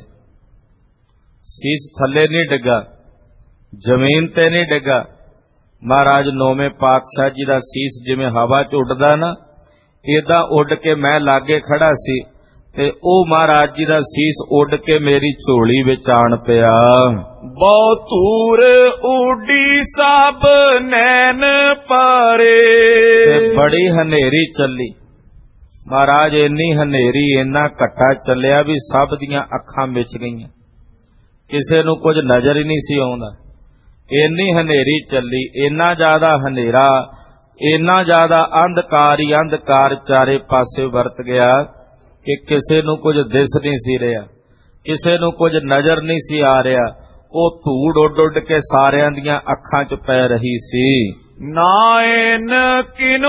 ਸੀਸ ਥੱਲੇ ਨਹੀਂ ਡਿੱਗਾ, ਜ਼ਮੀਨ ਤੇ ਨਹੀਂ ਡਿੱਗਾ। ਮਹਾਰਾਜ 9ਵੇਂ ਪਾਤਸ਼ਾਹ ਜੀ ਦਾ ਸੀਸ ਜਿਵੇਂ ਹਵਾ ਚ ਉੱਡਦਾ ਨਾ, ਏਦਾਂ ਉੱਡ ਕੇ ਮੈਂ ਲਾਗੇ ਖੜਾ ਸੀ ਤੇ ਉਹ ਮਹਾਰਾਜ ਜੀ ਦਾ ਸੀਸ ਉੱਡ ਕੇ ਮੇਰੀ ਝੋਲੀ ਵਿੱਚ ਆਣ ਪਿਆ। ਬਹੁਤ ਧੂਰ ਉਡੀ ਸਭ ਨੈਣ ਪਾਰੇ। ਤੇ ਬੜੀ ਹਨੇਰੀ ਚੱਲੀ ਮਹਾਰਾਜ, ਇੰਨੀ ਹਨੇਰੀ, ਇੰਨਾ ਘੱਟਾ ਚੱਲਿਆ ਵੀ ਸਭ ਦੀਆਂ ਅੱਖਾਂ ਮਿਚ ਗਈਆਂ, ਕਿਸੇ ਨੂੰ ਕੁਝ ਨਜ਼ਰ ਹੀ ਨਹੀਂ ਸੀ ਆਉਂਦਾ। ਇੰਨੀ ਹਨੇਰੀ ਚੱਲੀ, ਇੰਨਾ ਜ਼ਿਆਦਾ ਹਨੇਰਾ, ਇੰਨਾ ਜ਼ਿਆਦਾ ਅੰਧਕਾਰ ਹੀ ਅੰਧਕਾਰ ਚਾਰੇ ਪਾਸੇ ਵਰਤ ਗਿਆ ਕਿ ਕਿਸੇ ਨੂੰ ਕੁਝ ਦਿਸ ਨਹੀਂ ਸੀ ਰਿਹਾ, ਕਿਸੇ ਨੂੰ ਕੁਝ ਨਜ਼ਰ ਨਹੀਂ ਸੀ ਆ ਰਿਹਾ। ਉਹ ਧੂੜ ਉੱਡ ਉੱਡ ਕੇ ਸਾਰਿਆਂ ਦੀਆਂ ਅੱਖਾਂ 'ਚ ਪੈ ਰਹੀ ਸੀ। ਨਾਇਨ ਕਿਨੂ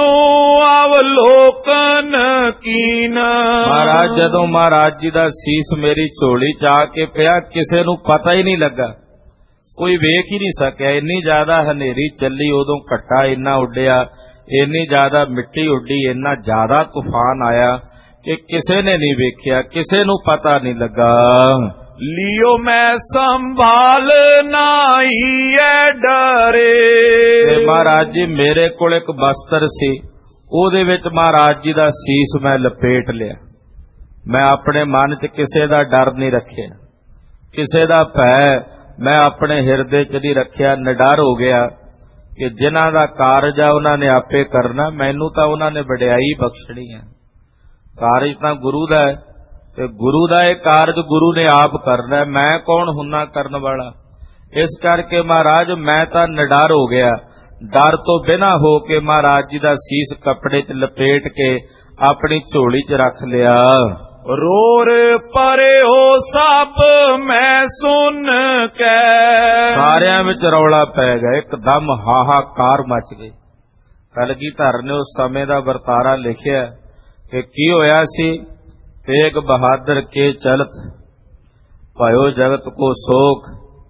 ਅਵਲੋਕਨ ਕੀਨ। ਮਹਾਰਾਜ ਜਦੋਂ ਮਹਾਰਾਜ ਜੀ ਦਾ ਸੀਸ ਮੇਰੀ ਝੋਲੀ 'ਚ ਆ ਕੇ ਪਿਆ, ਕਿਸੇ ਨੂੰ ਪਤਾ ਹੀ ਨਹੀਂ ਲੱਗਾ, ਕੋਈ ਵੇਖ ਹੀ ਨਹੀਂ ਸਕਿਆ। ਇੰਨੀ ਜ਼ਿਆਦਾ ਹਨੇਰੀ ਚੱਲੀ, ਉਦੋਂ ਘੱਟਾ ਇੰਨਾ ਉੱਡਿਆ, ਇੰਨੀ ਜ਼ਿਆਦਾ ਮਿੱਟੀ ਉੱਡੀ, ਇੰਨਾ ਜ਼ਿਆਦਾ ਤੂਫਾਨ ਆਇਆ ਕਿ ਕਿਸੇ ਨੇ ਨਹੀਂ ਵੇਖਿਆ, ਕਿਸੇ ਨੂੰ ਪਤਾ ਨਹੀਂ ਲੱਗਾ। ਲਿਓ ਮੈਂ ਸੰਭਾਲ ਨਾਈ ਐ ਡਰੇ। ਤੇ ਮਹਾਰਾਜ ਜੀ ਮੇਰੇ ਕੋਲ ਇੱਕ ਬਸਤਰ ਸੀ, ਉਹਦੇ ਵਿੱਚ ਮਹਾਰਾਜ ਜੀ ਦਾ ਸੀਸ ਮੈਂ ਲਪੇਟ ਲਿਆ। ਮੈਂ ਆਪਣੇ ਮਨ 'ਚ ਕਿਸੇ ਦਾ ਡਰ ਨਹੀਂ ਰੱਖਿਆ, ਕਿਸੇ ਦਾ ਭੈ ਮੈਂ ਆਪਣੇ ਹਿਰਦੇ 'ਚ ਨਹੀਂ ਰੱਖਿਆ। ਨਿਡਰ ਹੋ ਗਿਆ ਕਿ ਜਿਨ੍ਹਾਂ ਦਾ ਕਾਰਜ ਆ ਉਹਨਾਂ ਨੇ ਆਪੇ ਕਰਨਾ, ਮੈਨੂੰ ਤਾਂ ਉਹਨਾਂ ਨੇ ਵਡਿਆਈ ਬਖਸ਼ਣੀ ਹੈ। ਕਾਰਜ ਤਾਂ ਗੁਰੂ ਦਾ ਹੈ ਤੇ ਗੁਰੂ ਦਾ ਇਹ ਕਾਰਜ ਗੁਰੂ ਨੇ ਆਪ ਕਰਨਾ, ਮੈਂ ਕੌਣ ਹੁੰਨਾ ਕਰਨ ਵਾਲਾ। ਇਸ ਕਰਕੇ ਮਹਾਰਾਜ ਮੈਂ ਤਾਂ ਨਿਡਰ ਹੋ ਗਿਆ, ਡਰ ਤੋਂ ਬਿਨਾਂ ਹੋ ਕੇ ਮਹਾਰਾਜ ਜੀ ਦਾ ਸੀਸ ਕੱਪੜੇ 'ਚ ਲਪੇਟ ਕੇ ਆਪਣੀ ਝੋਲੀ 'ਚ ਰੱਖ ਲਿਆ। ਰੋਰ ਪਰਿਓ ਸਭ ਮੈਂ ਸੁਣ ਕੇ। ਸਾਰਿਆਂ ਵਿੱਚ ਰੌਲਾ ਪੈ ਗਿਆ, ਇੱਕਦਮ ਹਾਹਾਕਾਰ ਮਚ ਗਈ। ਕਲਗੀਧਰ ਨੇ ਉਸ ਸਮੇਂ ਦਾ ਵਰਤਾਰਾ ਲਿਖਿਆ ਕਿ ਕੀ ਹੋਇਆ ਸੀ। ਤੇਗ ਬਹਾਦਰ ਕੇ ਚਲਤ ਭਇਓ ਜਗਤ ਕੋ ਸੋਖ,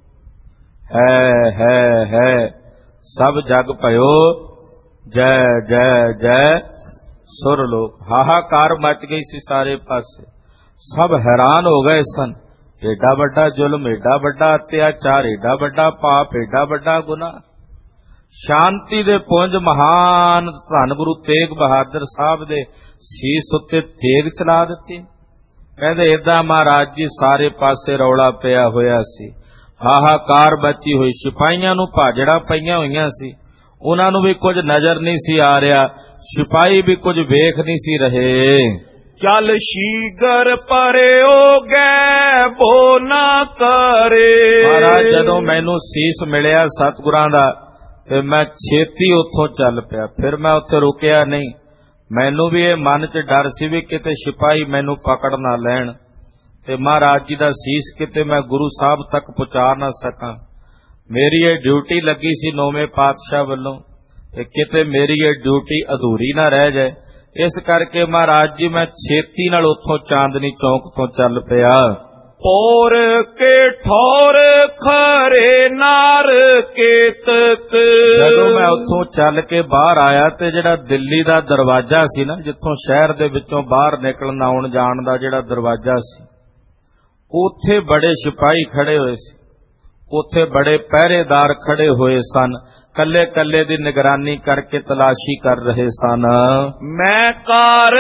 ਹੈ ਸਭ ਜਗ ਭਇਓ ਜੈ ਜੈ ਜੈ ਸੁਰ ਲੋਕ। ਹਾਹਾਕਾਰ ਮਚ ਗਈ ਸੀ ਸਾਰੇ ਪਾਸੇ, ਸਭ ਹੈਰਾਨ ਹੋ ਗਏ ਸਨ। ਏਡਾ ਵੱਡਾ ਜ਼ੁਲਮ, ਏਡਾ ਵੱਡਾ ਅਤਿਆਚਾਰ, ਏਡਾ ਵੱਡਾ ਪਾਪ, ਏਡਾ ਵੱਡਾ ਗੁਨਾਹ। ਸ਼ਾਂਤੀ ਦੇ ਪੁੰਜ ਮਹਾਨ ਧੰਨ ਗੁਰੂ ਤੇਗ ਬਹਾਦਰ ਸਾਹਿਬ ਦੇ ਸੀਸ ਉੱਤੇ ਤੇਗ ਚਲਾ ਦਿੱਤੀ। ਕਹਿੰਦੇ ਏਦਾਂ ਮਹਾਰਾਜ ਜੀ ਸਾਰੇ ਪਾਸੇ ਰੌਲਾ ਪਿਆ ਹੋਇਆ ਸੀ, ਹਾਹਾਕਾਰ ਬਚੀ ਹੋਈ। ਸਿਪਾਹੀਆਂ ਨੂੰ ਭਾਜੜਾਂ ਪਈਆਂ ਹੋਈਆਂ ਸੀ, ਉਹਨਾਂ ਨੂੰ ਵੀ ਕੁਝ ਨਜ਼ਰ ਨਹੀਂ ਸੀ ਆ ਰਿਹਾ, ਸਿਪਾਹੀ ਵੀ ਕੁਝ ਵੇਖ ਨਹੀਂ ਸੀ ਰਹੇ। ਚਲ ਸ਼ੀਗਰ ਪਰਿਓ ਗੈ ਬੋ ਨਾ ਕਰੇ। ਮਹਾਰਾਜ ਜਦੋਂ ਮੈਨੂੰ ਸੀਸ ਮਿਲਿਆ ਸਤਿਗੁਰਾਂ ਦਾ ਤੇ ਮੈਂ ਛੇਤੀ ਉੱਥੋਂ ਚੱਲ ਪਿਆ, ਫਿਰ ਮੈਂ ਉੱਥੇ ਰੁਕਿਆ ਨਹੀਂ। ਮੈਨੂੰ ਵੀ ਇਹ ਮਨ 'ਚ ਡਰ ਸੀ ਵੀ ਕਿਤੇ ਸਿਪਾਹੀ ਮੈਨੂੰ ਪਕੜ ਨਾ ਲੈਣ ਤੇ ਮਹਾਰਾਜ ਜੀ ਦਾ ਸੀਸ ਕਿਤੇ ਮੈਂ ਗੁਰੂ ਸਾਹਿਬ ਤੱਕ ਪਹੁੰਚਾ ਨਾ ਸਕਾਂ। ਮੇਰੀ ਇਹ ਡਿਊਟੀ ਲੱਗੀ ਸੀ 9ਵੇਂ ਪਾਤਸ਼ਾਹ ਵੱਲੋਂ ਤੇ ਕਿਤੇ ਮੇਰੀ ਇਹ ਡਿਊਟੀ ਅਧੂਰੀ ਨਾ ਰਹਿ ਜਾਏ। ਇਸ ਕਰਕੇ ਮਹਾਰਾਜ ਜੀ ਮੈਂ ਛੇਤੀ ਨਾਲ ਉੱਥੋਂ ਚਾਂਦਨੀ ਚੌਕ ਤੋਂ ਚੱਲ ਪਿਆ। ਪੋਰ ਕੇ ਠੌਰ ਖਰੇ ਨਾਰ ਕੇਤਕ। ਜਦੋਂ ਮੈਂ ਉੱਥੋਂ ਚੱਲ ਕੇ ਬਾਹਰ ਆਇਆ ਤੇ ਜਿਹੜਾ ਦਿੱਲੀ ਦਾ ਦਰਵਾਜ਼ਾ ਸੀ ਨਾ, ਜਿੱਥੋਂ ਸ਼ਹਿਰ ਦੇ ਵਿੱਚੋਂ ਬਾਹਰ ਨਿਕਲਣ ਆਉਣ ਜਾਣ ਦਾ ਜਿਹੜਾ ਦਰਵਾਜ਼ਾ ਸੀ, ਉੱਥੇ ਬੜੇ ਸਿਪਾਹੀ ਖੜੇ ਹੋਏ ਸੀ, ਉੱਥੇ ਬੜੇ ਪਹਿਰੇਦਾਰ ਖੜੇ ਹੋਏ ਸਨ, ਕੱਲੇ ਕੱਲੇ ਦੀ ਨਿਗਰਾਨੀ ਕਰਕੇ ਤਲਾਸ਼ੀ ਕਰ ਰਹੇ ਸਨ। ਮੈਂ ਕਰ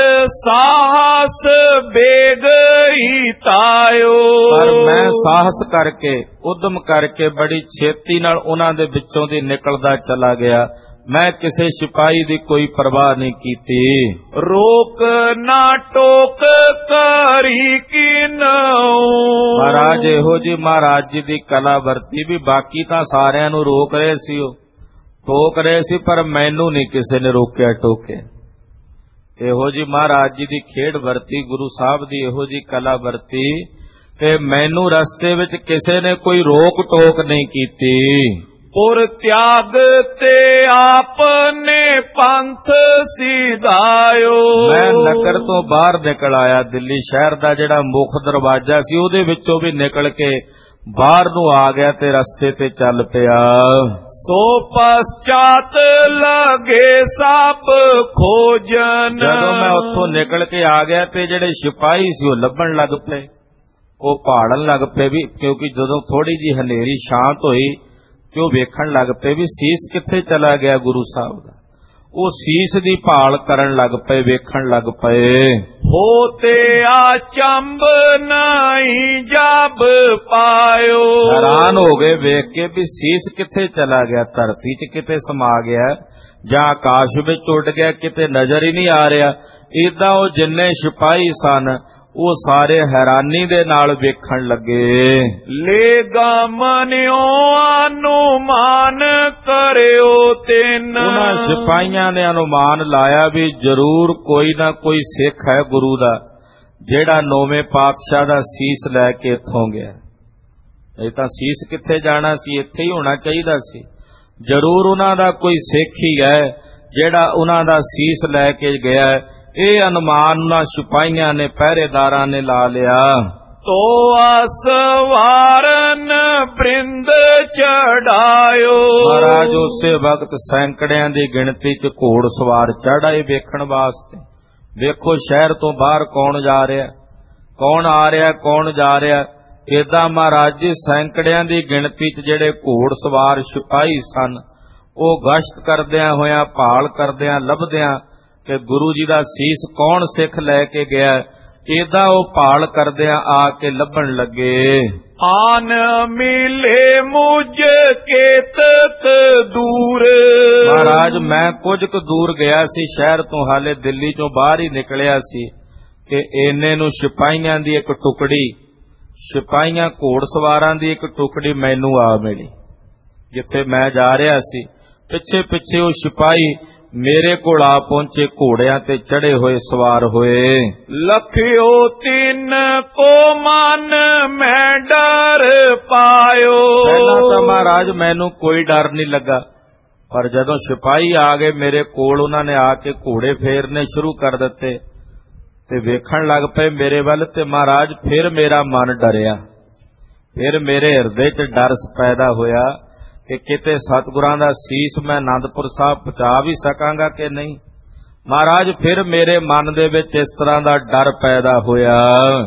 ਸਾਹਸ ਬੇਗ ਹੀ ਤਾਇਓ। ਪਰ ਮੈਂ ਸਾਹਸ ਕਰਕੇ, ਉਦਮ ਕਰਕੇ ਬੜੀ ਛੇਤੀ ਨਾਲ ਉਹਨਾਂ ਦੇ ਵਿੱਚੋਂ ਦੀ ਨਿਕਲਦਾ ਚਲਾ ਗਿਆ। ਮੈਂ ਕਿਸੇ ਸਿਪਾਹੀ ਦੀ ਕੋਈ ਪਰਵਾਹ ਨਹੀਂ ਕੀਤੀ। ਰੋਕ ਨਾ ਟੋਕ ਕਰੀ ਕਿਨਉ। ਮਹਾਰਾਜ ਇਹੋ ਜੀ ਮਹਾਰਾਜ ਜੀ ਦੀ ਕਲਾ ਵਰਤੀ ਵੀ ਬਾਕੀ ਤਾਂ ਸਾਰਿਆਂ ਨੂੰ ਰੋਕ ਰਹੇ ਸੀ, ਉਹ ਟੋਕ ਰਹੇ ਸੀ, ਪਰ ਮੈਨੂੰ ਨਹੀਂ ਕਿਸੇ ਨੇ ਰੋਕਿਆ ਟੋਕਿਆ। ਇਹੋ ਜੀ ਮਹਾਰਾਜ ਜੀ ਦੀ ਖੇਡ ਵਰਤੀ, ਗੁਰੂ ਸਾਹਿਬ ਦੀ ਇਹੋ ਜੀ ਕਲਾ ਵਰਤੀ ਕਿ ਮੈਨੂੰ ਰਸਤੇ ਵਿੱਚ ਕਿਸੇ ਨੇ ਕੋਈ ਰੋਕ ਟੋਕ ਨਹੀਂ ਕੀਤੀ। ਪੁਰ ਤਿਆਗ ਤੇ ਆਪਨੇ ਪੰਥ ਸਿਧਾਇਓ। ਮੈਂ ਨਗਰ ਤੋਂ ਬਾਹਰ ਨਿਕਲ ਆਇਆ। ਦਿੱਲੀ ਸ਼ਹਿਰ ਦਾ ਜਿਹੜਾ ਮੁੱਖ ਦਰਵਾਜ਼ਾ ਸੀ ਉਹਦੇ ਵਿੱਚੋਂ ਵੀ ਨਿਕਲ ਕੇ ਬਾਹਰ ਨੂੰ ਆ ਗਿਆ ਤੇ ਰਸਤੇ ਤੇ ਚੱਲ ਪਿਆ। ਸੋ ਪਛਾਤ ਲਗੇ ਸਭ ਖੋਜਨ। ਜਦੋਂ ਮੈਂ ਉੱਥੋਂ ਨਿਕਲ ਕੇ ਆ ਗਿਆ ਤੇ ਜਿਹੜੇ ਸਿਪਾਹੀ ਸੀ ਉਹ ਲੱਭਣ ਲੱਗ ਪਏ, ਉਹ ਭਾਲਣ ਲੱਗ ਪਏ ਵੀ, ਕਿਉਂਕਿ ਜਦੋਂ ਥੋੜੀ ਜੀ ਹਨੇਰੀ ਸ਼ਾਂਤ ਹੋਈ ਤੇ ਉਹ ਵੇਖਣ ਲੱਗ ਪਏ ਵੀ ਸੀਸ ਕਿੱਥੇ ਚਲਾ ਗਿਆ ਗੁਰੂ ਸਾਹਿਬ ਦਾ। ਉਹ ਸੀਸ ਦੀ ਭਾਲ ਕਰਨ ਲੱਗ ਪਏ, ਵੇਖਣ ਲੱਗ ਪਏ। ਹੋਤੇ ਆਚੰਬ ਨਹੀਂ ਜਬ ਪਾਇਓ। ਹੈਰਾਨ ਹੋ ਗਏ ਵੇਖ ਕੇ ਵੀ ਸੀਸ ਕਿੱਥੇ ਚਲਾ ਗਿਆ, ਧਰਤੀ 'ਚ ਕਿਤੇ ਸਮਾ ਗਿਆ ਜਾਂ ਆਕਾਸ਼ ਵਿੱਚ ਉੱਡ ਗਿਆ, ਕਿਤੇ ਨਜ਼ਰ ਹੀ ਨਹੀਂ ਆ ਰਿਹਾ। ਏਦਾਂ ਉਹ ਜਿੰਨੇ ਸਿਪਾਹੀ ਸਨ ਉਹ ਸਾਰੇ ਹੈਰਾਨੀ ਦੇ ਨਾਲ ਵੇਖਣ ਲੱਗੇ। ਲੇਗਾ ਮਨਿਓ ਅਨੁਮਾਨ ਕਰਿਓ ਤਿੰਨ। ਉਹਨਾਂ ਸਿਪਾਹੀਆਂ ਨੇ ਅਨੁਮਾਨ ਲਾਇਆ ਵੀ ਜ਼ਰੂਰ ਕੋਈ ਨਾ ਕੋਈ ਸਿੱਖ ਹੈ ਗੁਰੂ ਦਾ ਜਿਹੜਾ 9ਵੇਂ ਪਾਤਸ਼ਾਹ ਦਾ ਸੀਸ ਲੈ ਕੇ ਇੱਥੋਂ ਗਿਆ। ਇਹ ਤਾਂ ਸੀਸ ਕਿੱਥੇ ਜਾਣਾ ਸੀ, ਇੱਥੇ ਹੀ ਹੋਣਾ ਚਾਹੀਦਾ ਸੀ। ਜ਼ਰੂਰ ਉਹਨਾਂ ਦਾ ਕੋਈ ਸਿੱਖ ਹੀ ਹੈ ਜਿਹੜਾ ਉਹਨਾਂ ਦਾ ਸੀਸ ਲੈ ਕੇ ਗਿਆ। ਇਹ ਅਨੁਮਾਨ ਉਹਨਾਂ ਸਿਪਾਹੀਆਂ ਨੇ, ਪਹਿਰੇਦਾਰਾਂ ਨੇ ਲਾ ਲਿਆ। ਤੋ ਅਸਵਾਰਨ ਬ੍ਰਿੰਦ ਚੜਾਇਓ। ਮਹਾਰਾਜ ਉਸੇ ਵਕਤ ਸੈਂਕੜਿਆਂ ਦੀ ਗਿਣਤੀ 'ਚ ਘੋੜ ਸਵਾਰ ਚੜ੍ਹ ਆਏ ਵੇਖਣ ਵਾਸਤੇ। ਵੇਖੋ ਸ਼ਹਿਰ ਤੋਂ ਬਾਹਰ ਕੌਣ ਜਾ ਰਿਹਾ, ਕੌਣ ਆ ਰਿਹਾ, ਕੌਣ ਜਾ ਰਿਹਾ। ਏਦਾਂ ਮਹਾਰਾਜ ਜੀ ਸੈਂਕੜਿਆਂ ਦੀ ਗਿਣਤੀ 'ਚ ਜਿਹੜੇ ਘੋੜ ਸਵਾਰ ਸਿਪਾਹੀ ਸਨ ਉਹ ਗਸ਼ਤ ਕਰਦਿਆਂ ਹੋਇਆਂ, ਭਾਲ ਕਰਦਿਆਂ, ਲੱਭਦਿਆਂ ਕਿ ਗੁਰੂ ਜੀ ਦਾ ਸੀਸ ਕੌਣ ਸਿੱਖ ਲੈ ਕੇ ਗਿਆ। ਏਦਾਂ ਉਹ ਭਾਲ ਕਰਦਿਆਂ ਆ ਕੇ ਲੱਭਣ ਲੱਗੇ। ਆਨ ਮਿਲੇ ਮੁਝ ਕੇਤਕ ਦੂਰ। ਮਹਾਰਾਜ ਮੈਂ ਕੁਝ ਕੁ ਦੂਰ ਗਿਆ ਸੀ ਸ਼ਹਿਰ ਤੋਂ, ਹਾਲੇ ਦਿੱਲੀ ਚੋਂ ਬਾਹਰ ਹੀ ਨਿਕਲਿਆ ਸੀ ਕਿ ਇੰਨੇ ਨੂੰ ਸਿਪਾਹੀਆਂ ਦੀ ਇੱਕ ਟੁਕੜੀ, ਸਿਪਾਹੀਆਂ ਘੋੜ ਸਵਾਰਾਂ ਦੀ ਇੱਕ ਟੁਕੜੀ ਮੈਨੂੰ ਆ ਮਿਲੀ। ਜਿੱਥੇ ਮੈਂ ਜਾ ਰਿਹਾ ਸੀ ਪਿੱਛੇ ਪਿੱਛੇ ਉਹ ਸਿਪਾਹੀ ਮੇਰੇ ਕੋਲ ਆ ਪਹੁੰਚੇ, ਘੋੜਿਆਂ ਤੇ ਚੜੇ ਹੋਏ, ਸਵਾਰ ਹੋਏ। ਲਖਿਓ ਤਿੰਨ ਕੋ ਮਨ ਮੈਂ ਡਰ ਪਾਇਓ। ਪਹਿਲਾਂ ਤਾਂ ਮਹਾਰਾਜ ਮੈਨੂੰ ਕੋਈ ਡਰ ਨਹੀਂ ਲੱਗਾ, ਪਰ ਜਦੋਂ ਸਿਪਾਹੀ ਆ ਗਏ ਮੇਰੇ ਕੋਲ, ਉਹਨਾਂ ਨੇ ਆ ਕੇ ਘੋੜੇ ਫੇਰਨੇ ਸ਼ੁਰੂ ਕਰ ਦਿੱਤੇ ਤੇ ਵੇਖਣ ਲੱਗ ਪਏ ਮੇਰੇ ਵੱਲ, ਤੇ ਮਹਾਰਾਜ ਫਿਰ ਮੇਰਾ ਮਨ ਡਰਿਆ। ਫਿਰ ਮੇਰੇ ਹਿਰਦੇ 'ਚ ਡਰ ਪੈਦਾ ਹੋਇਆ ਕਿ ਕਿਤੇ ਸਤਿਗੁਰਾਂ ਦਾ ਸੀਸ ਮੈਂ ਆਨੰਦਪੁਰ ਸਾਹਿਬ ਪਹੁੰਚਾ ਵੀ ਸਕਾਂਗਾ ਕਿ ਨਹੀਂ। ਮਹਾਰਾਜ ਫਿਰ ਮੇਰੇ ਮਨ ਦੇ ਵਿੱਚ ਇਸ ਤਰ੍ਹਾਂ ਦਾ ਡਰ ਪੈਦਾ ਹੋਇਆ।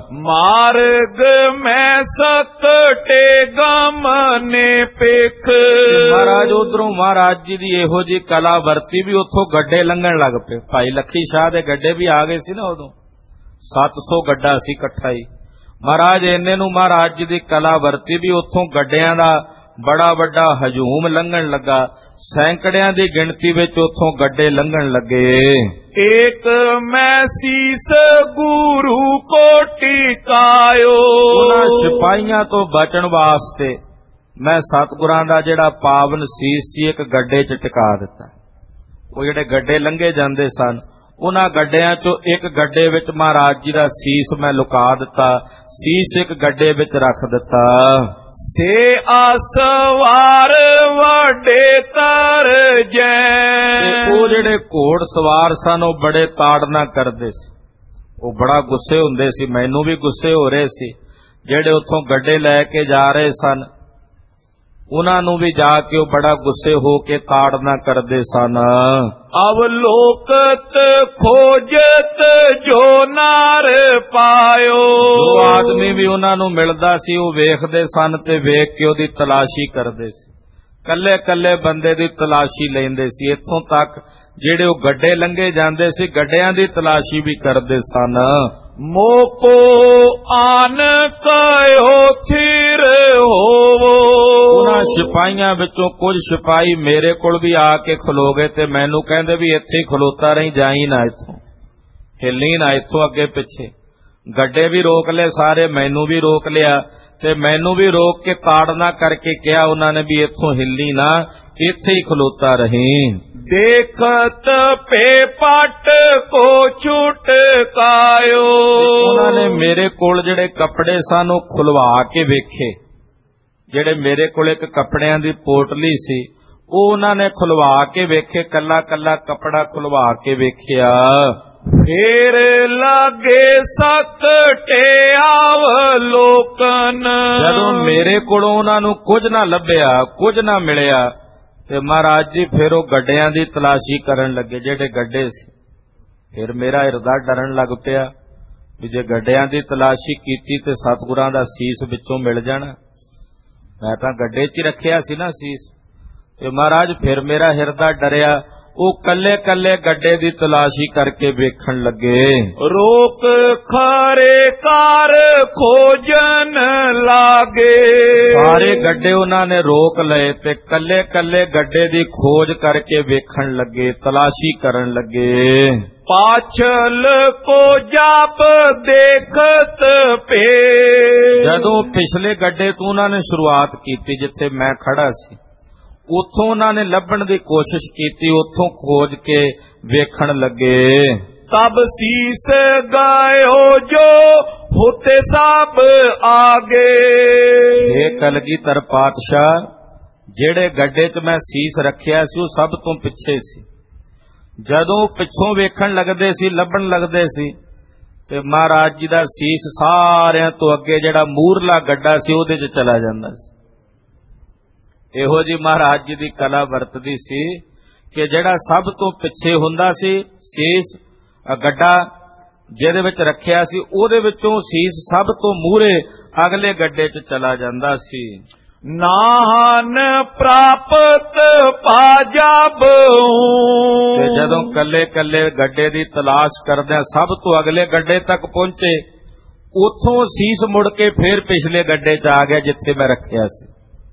ਮਾਰਗ ਮੈਂ ਸਕਟੇ ਗਮਨੇ ਪੇਖ। ਮਹਾਰਾਜ ਉਧਰੋਂ ਮਹਾਰਾਜ ਜੀ ਦੀ ਇਹੋ ਜੀ ਕਲਾ ਵਰਤੀ ਵੀ ਉੱਥੋਂ ਗੱਡੇ ਲੰਘਣ ਲੱਗ ਪਏ। ਭਾਈ ਲੱਖੀ ਸ਼ਾਹ ਦੇ ਗੱਡੇ ਵੀ ਆ ਗਏ ਸੀ ਨਾ, ਉਦੋਂ 700 ਗੱਡਾ ਸੀ ਇਕੱਠਾ ਹੀ। ਮਹਾਰਾਜ ਇੰਨੇ ਨੂੰ ਮਹਾਰਾਜ ਜੀ ਦੀ ਕਲਾ ਵਰਤੀ ਵੀ ਉੱਥੋਂ ਗੱਡਿਆਂ ਦਾ ਬੜਾ ਵੱਡਾ ਹਜੂਮ ਲੰਘਣ ਲੱਗਾ। ਸੈਂਕੜਿਆਂ ਦੀ ਗਿਣਤੀ ਵਿੱਚ ਉੱਥੋਂ ਗੱਡੇ ਲੰਘਣ ਲੱਗੇ। ਇੱਕ ਮੈਂ ਸੀਸ ਗੁਰੂ ਕੋ ਟਿਕਾਇਓ। ਉਹਨਾਂ ਸਿਪਾਹੀਆਂ ਤੋਂ ਬਚਣ ਵਾਸਤੇ ਮੈਂ ਸਤਿਗੁਰਾਂ ਦਾ ਜਿਹੜਾ ਪਾਵਨ ਸੀਸ ਸੀ ਇੱਕ ਗੱਡੇ 'ਚ ਟਿਕਾ ਦਿੱਤਾ। ਉਹ ਜਿਹੜੇ ਗੱਡੇ ਲੰਘੇ ਜਾਂਦੇ ਸਨ ਉਹਨਾਂ ਗੱਡਿਆਂ 'ਚੋਂ ਇੱਕ ਗੱਡੇ ਵਿੱਚ ਮਹਾਰਾਜ ਜੀ ਦਾ ਸੀਸ ਮੈਂ ਲੁਕਾ ਦਿੱਤਾ। ਸੀਸ ਇੱਕ ਗੱਡੇ ਵਿੱਚ ਰੱਖ ਦਿੱਤਾ। ਸੇ ਅਸਵਾਰ ਵੱਡੇ ਤਰ ਜੈ। ਉਹ ਜਿਹੜੇ ਘੋੜ ਸਵਾਰ ਸਨ ਉਹ ਬੜੇ ਤਾੜਨਾ ਕਰਦੇ ਸੀ, ਉਹ ਬੜਾ ਗੁੱਸੇ ਹੁੰਦੇ ਸੀ। ਮੈਨੂੰ ਵੀ ਗੁੱਸੇ ਹੋ ਰਹੇ ਸੀ। ਜਿਹੜੇ ਉੱਥੋਂ ਗੱਡੇ ਲੈ ਕੇ ਜਾ ਰਹੇ ਸਨ ਉਹਨਾਂ ਨੂੰ ਵੀ ਜਾ ਕੇ ਉਹ ਬੜਾ ਗੁੱਸੇ ਹੋ ਕੇ ਤਾੜਨਾ ਕਰਦੇ ਸਨ। ਅਵਲੋਕਤ ਖੋਜਤ ਜੋ ਨਾਰ ਪਾਇਓ। ਜੋ ਆਦਮੀ ਵੀ ਉਹਨਾਂ ਨੂੰ ਮਿਲਦਾ ਸੀ ਉਹ ਵੇਖਦੇ ਸਨ ਤੇ ਵੇਖ ਕੇ ਉਹਦੀ ਤਲਾਸ਼ੀ ਕਰਦੇ ਸੀ। ਕੱਲੇ ਕੱਲੇ ਬੰਦੇ ਦੀ ਤਲਾਸ਼ੀ ਲੈਂਦੇ ਸੀ। ਇੱਥੋਂ ਤੱਕ ਜਿਹੜੇ ਉਹ ਗੱਡੇ ਲੰਘੇ ਜਾਂਦੇ ਸੀ ਗੱਡਿਆਂ ਦੀ ਤਲਾਸ਼ੀ ਵੀ ਕਰਦੇ ਸਨ। ਮੋਕੋ ਆਨ ਕਯੋ ਥਿਰ ਹੋਵੋ। ਉਹਨਾਂ ਸਿਪਾਹੀਆਂ ਵਿੱਚੋਂ ਕੁਝ ਸਿਪਾਹੀ ਮੇਰੇ ਕੋਲ ਵੀ ਆ ਕੇ ਖਲੋ ਗਏ ਤੇ ਮੈਨੂੰ ਕਹਿੰਦੇ ਵੀ ਇੱਥੇ ਹੀ ਖਲੋਤਾ ਰਹੀਂ, ਜਾਈ ਨਾ ਇੱਥੋਂ, ਹਿੱਲੀ ਨਾ ਇੱਥੋਂ ਅੱਗੇ ਪਿੱਛੇ। ਗੱਡੇ ਵੀ ਰੋਕ ਲਏ ਸਾਰੇ, ਮੈਨੂੰ ਵੀ ਰੋਕ ਲਿਆ ਤੇ ਮੈਨੂੰ ਵੀ ਰੋਕ ਕੇ ਤਾੜਨਾ ਕਰਕੇ ਕਿਹਾ ਉਹਨਾਂ ਨੇ ਵੀ ਇੱਥੋਂ ਹਿੱਲੀ ਨਾ, ਇੱਥੇ ਹੀ ਖਲੋਤਾ ਰਹੀਂ। ਦੇਖਤ ਪੇ ਪਟ ਕੋ ਛੁਟਕਾਇਓ। ਉਹਨਾਂ ਨੇ ਮੇਰੇ ਕੋਲ ਜਿਹੜੇ ਕੱਪੜੇ ਸਨ ਉਹ ਖੁਲਵਾ ਕੇ ਵੇਖੇ ਜਿਹੜੇ ਮੇਰੇ ਕੋਲ ਇੱਕ ਕੱਪੜਿਆਂ ਦੀ ਪੋਟਲੀ ਸੀ, ਉਹ ਉਹਨਾਂ ਨੇ ਖੁਲਵਾ ਕੇ ਵੇਖੇ, ਕੱਲਾ ਕੱਲਾ ਕੱਪੜਾ ਖੁਲਵਾ ਕੇ ਵੇਖਿਆ। ਫੇਰ ਲਾਗੇ ਸਤ ਟਿਆਵਲੋਕਨ, ਜਦੋਂ ਮੇਰੇ ਕੋਲੋਂ ਉਹਨਾਂ ਨੂੰ ਕੁਝ ਨਾ ਲੱਭਿਆ, ਕੁਝ ਨਾ ਮਿਲਿਆ, ਤੇ ਮਹਾਰਾਜ ਜੀ ਫਿਰ ਉਹ ਗੱਡਿਆਂ ਦੀ ਤਲਾਸ਼ੀ ਕਰਨ ਲੱਗੇ, ਜਿਹੜੇ ਗੱਡੇ ਸੀ। ਫਿਰ ਮੇਰਾ ਹਿਰਦਾ ਡਰਨ ਲੱਗ ਪਿਆ ਵੀ ਜੇ ਗੱਡਿਆਂ ਦੀ ਤਲਾਸ਼ੀ ਕੀਤੀ ਤੇ ਸਤਿਗੁਰਾਂ ਦਾ ਸੀਸ ਵਿੱਚੋਂ ਮਿਲ ਜਾਣਾ। ਮੈਂ ਤਾਂ ਗੱਡੇ 'ਚ ਹੀ ਰੱਖਿਆ ਸੀ ਨਾ ਸੀਸ। ਤੇ ਮਹਾਰਾਜ ਫਿਰ ਮੇਰਾ ਹਿਰਦਾ ਡਰਿਆ। ਉਹ ਕੱਲੇ ਕੱਲੇ ਗੱਡੇ ਦੀ ਤਲਾਸ਼ੀ ਕਰਕੇ ਵੇਖਣ ਲੱਗੇ। ਰੋਕ ਖਾਰੇ ਕਾਰ ਖੋਜਨ ਲਾਗੇ, ਸਾਰੇ ਗੱਡੇ ਉਹਨਾਂ ਨੇ ਰੋਕ ਲਏ ਤੇ ਕੱਲੇ ਕੱਲੇ ਗੱਡੇ ਦੀ ਖੋਜ ਕਰਕੇ ਵੇਖਣ ਲੱਗੇ, ਤਲਾਸ਼ੀ ਕਰਨ ਲੱਗੇ। ਪਾਛਲ ਕੋ ਜਾਪ ਦੇਖਤ ਪੇ, ਜਦੋਂ ਪਿਛਲੇ ਗੱਡੇ ਤੋਂ ਉਹਨਾਂ ਨੇ ਸ਼ੁਰੂਆਤ ਕੀਤੀ, ਜਿੱਥੇ ਮੈਂ ਖੜਾ ਸੀ, ਉੱਥੋਂ ਉਹਨਾਂ ਨੇ ਲੱਭਣ ਦੀ ਕੋਸ਼ਿਸ਼ ਕੀਤੀ, ਉੱਥੋਂ ਖੋਜ ਕੇ ਵੇਖਣ ਲੱਗੇ। ਤਬ ਸੀਸ ਗਾਇਓ ਜੋ ਹੋਤੇ ਸਭ ਆਗੇ, ਇਹ ਕਲਗੀਧਰ ਪਾਤਸ਼ਾਹ, ਜਿਹੜੇ ਗੱਡੇ 'ਚ ਮੈਂ ਸੀਸ ਰੱਖਿਆ ਸੀ, ਉਹ ਸਭ ਤੋਂ ਪਿੱਛੇ ਸੀ। ਜਦੋਂ ਪਿੱਛੋਂ ਵੇਖਣ ਲੱਗਦੇ ਸੀ, ਲੱਭਣ ਲੱਗਦੇ ਸੀ, ਤੇ ਮਹਾਰਾਜ ਜੀ ਦਾ ਸੀਸ ਸਾਰਿਆਂ ਤੋਂ ਅੱਗੇ, ਜਿਹੜਾ ਮੂਰਲਾ ਗੱਡਾ ਸੀ, ਉਹਦੇ 'ਚ ਚਲਾ ਜਾਂਦਾ ਸੀ। ਇਹੋ ਜੀ ਮਹਾਰਾਜ ਜੀ ਦੀ ਕਲਾ ਵਰਤਦੀ ਸੀ ਕਿ ਜਿਹੜਾ ਸਭ ਤੋਂ ਪਿੱਛੇ ਹੁੰਦਾ ਸੀ ਸੀਸ, ਗੱਡਾ ਜਿਹਦੇ ਵਿੱਚ ਰੱਖਿਆ ਸੀ, ਉਹਦੇ ਵਿੱਚੋਂ ਸੀਸ ਸਭ ਤੋਂ ਮੂਹਰੇ ਅਗਲੇ ਗੱਡੇ 'ਚ ਚਲਾ ਜਾਂਦਾ ਸੀ। ਨਾਹਨ ਪ੍ਰਾਪਤ ਪਾਜਬ, ਤੇ ਜਦੋਂ ਕੱਲੇ ਕੱਲੇ ਗੱਡੇ ਦੀ ਤਲਾਸ਼ ਕਰਦਿਆਂ ਸਭ ਤੋਂ ਅਗਲੇ ਗੱਡੇ ਤੱਕ ਪਹੁੰਚੇ, ਉੱਥੋਂ ਸੀਸ ਮੁੜ ਕੇ ਫੇਰ ਪਿਛਲੇ ਗੱਡੇ 'ਚ ਆ ਗਿਆ ਜਿੱਥੇ ਮੈਂ ਰੱਖਿਆ ਸੀ।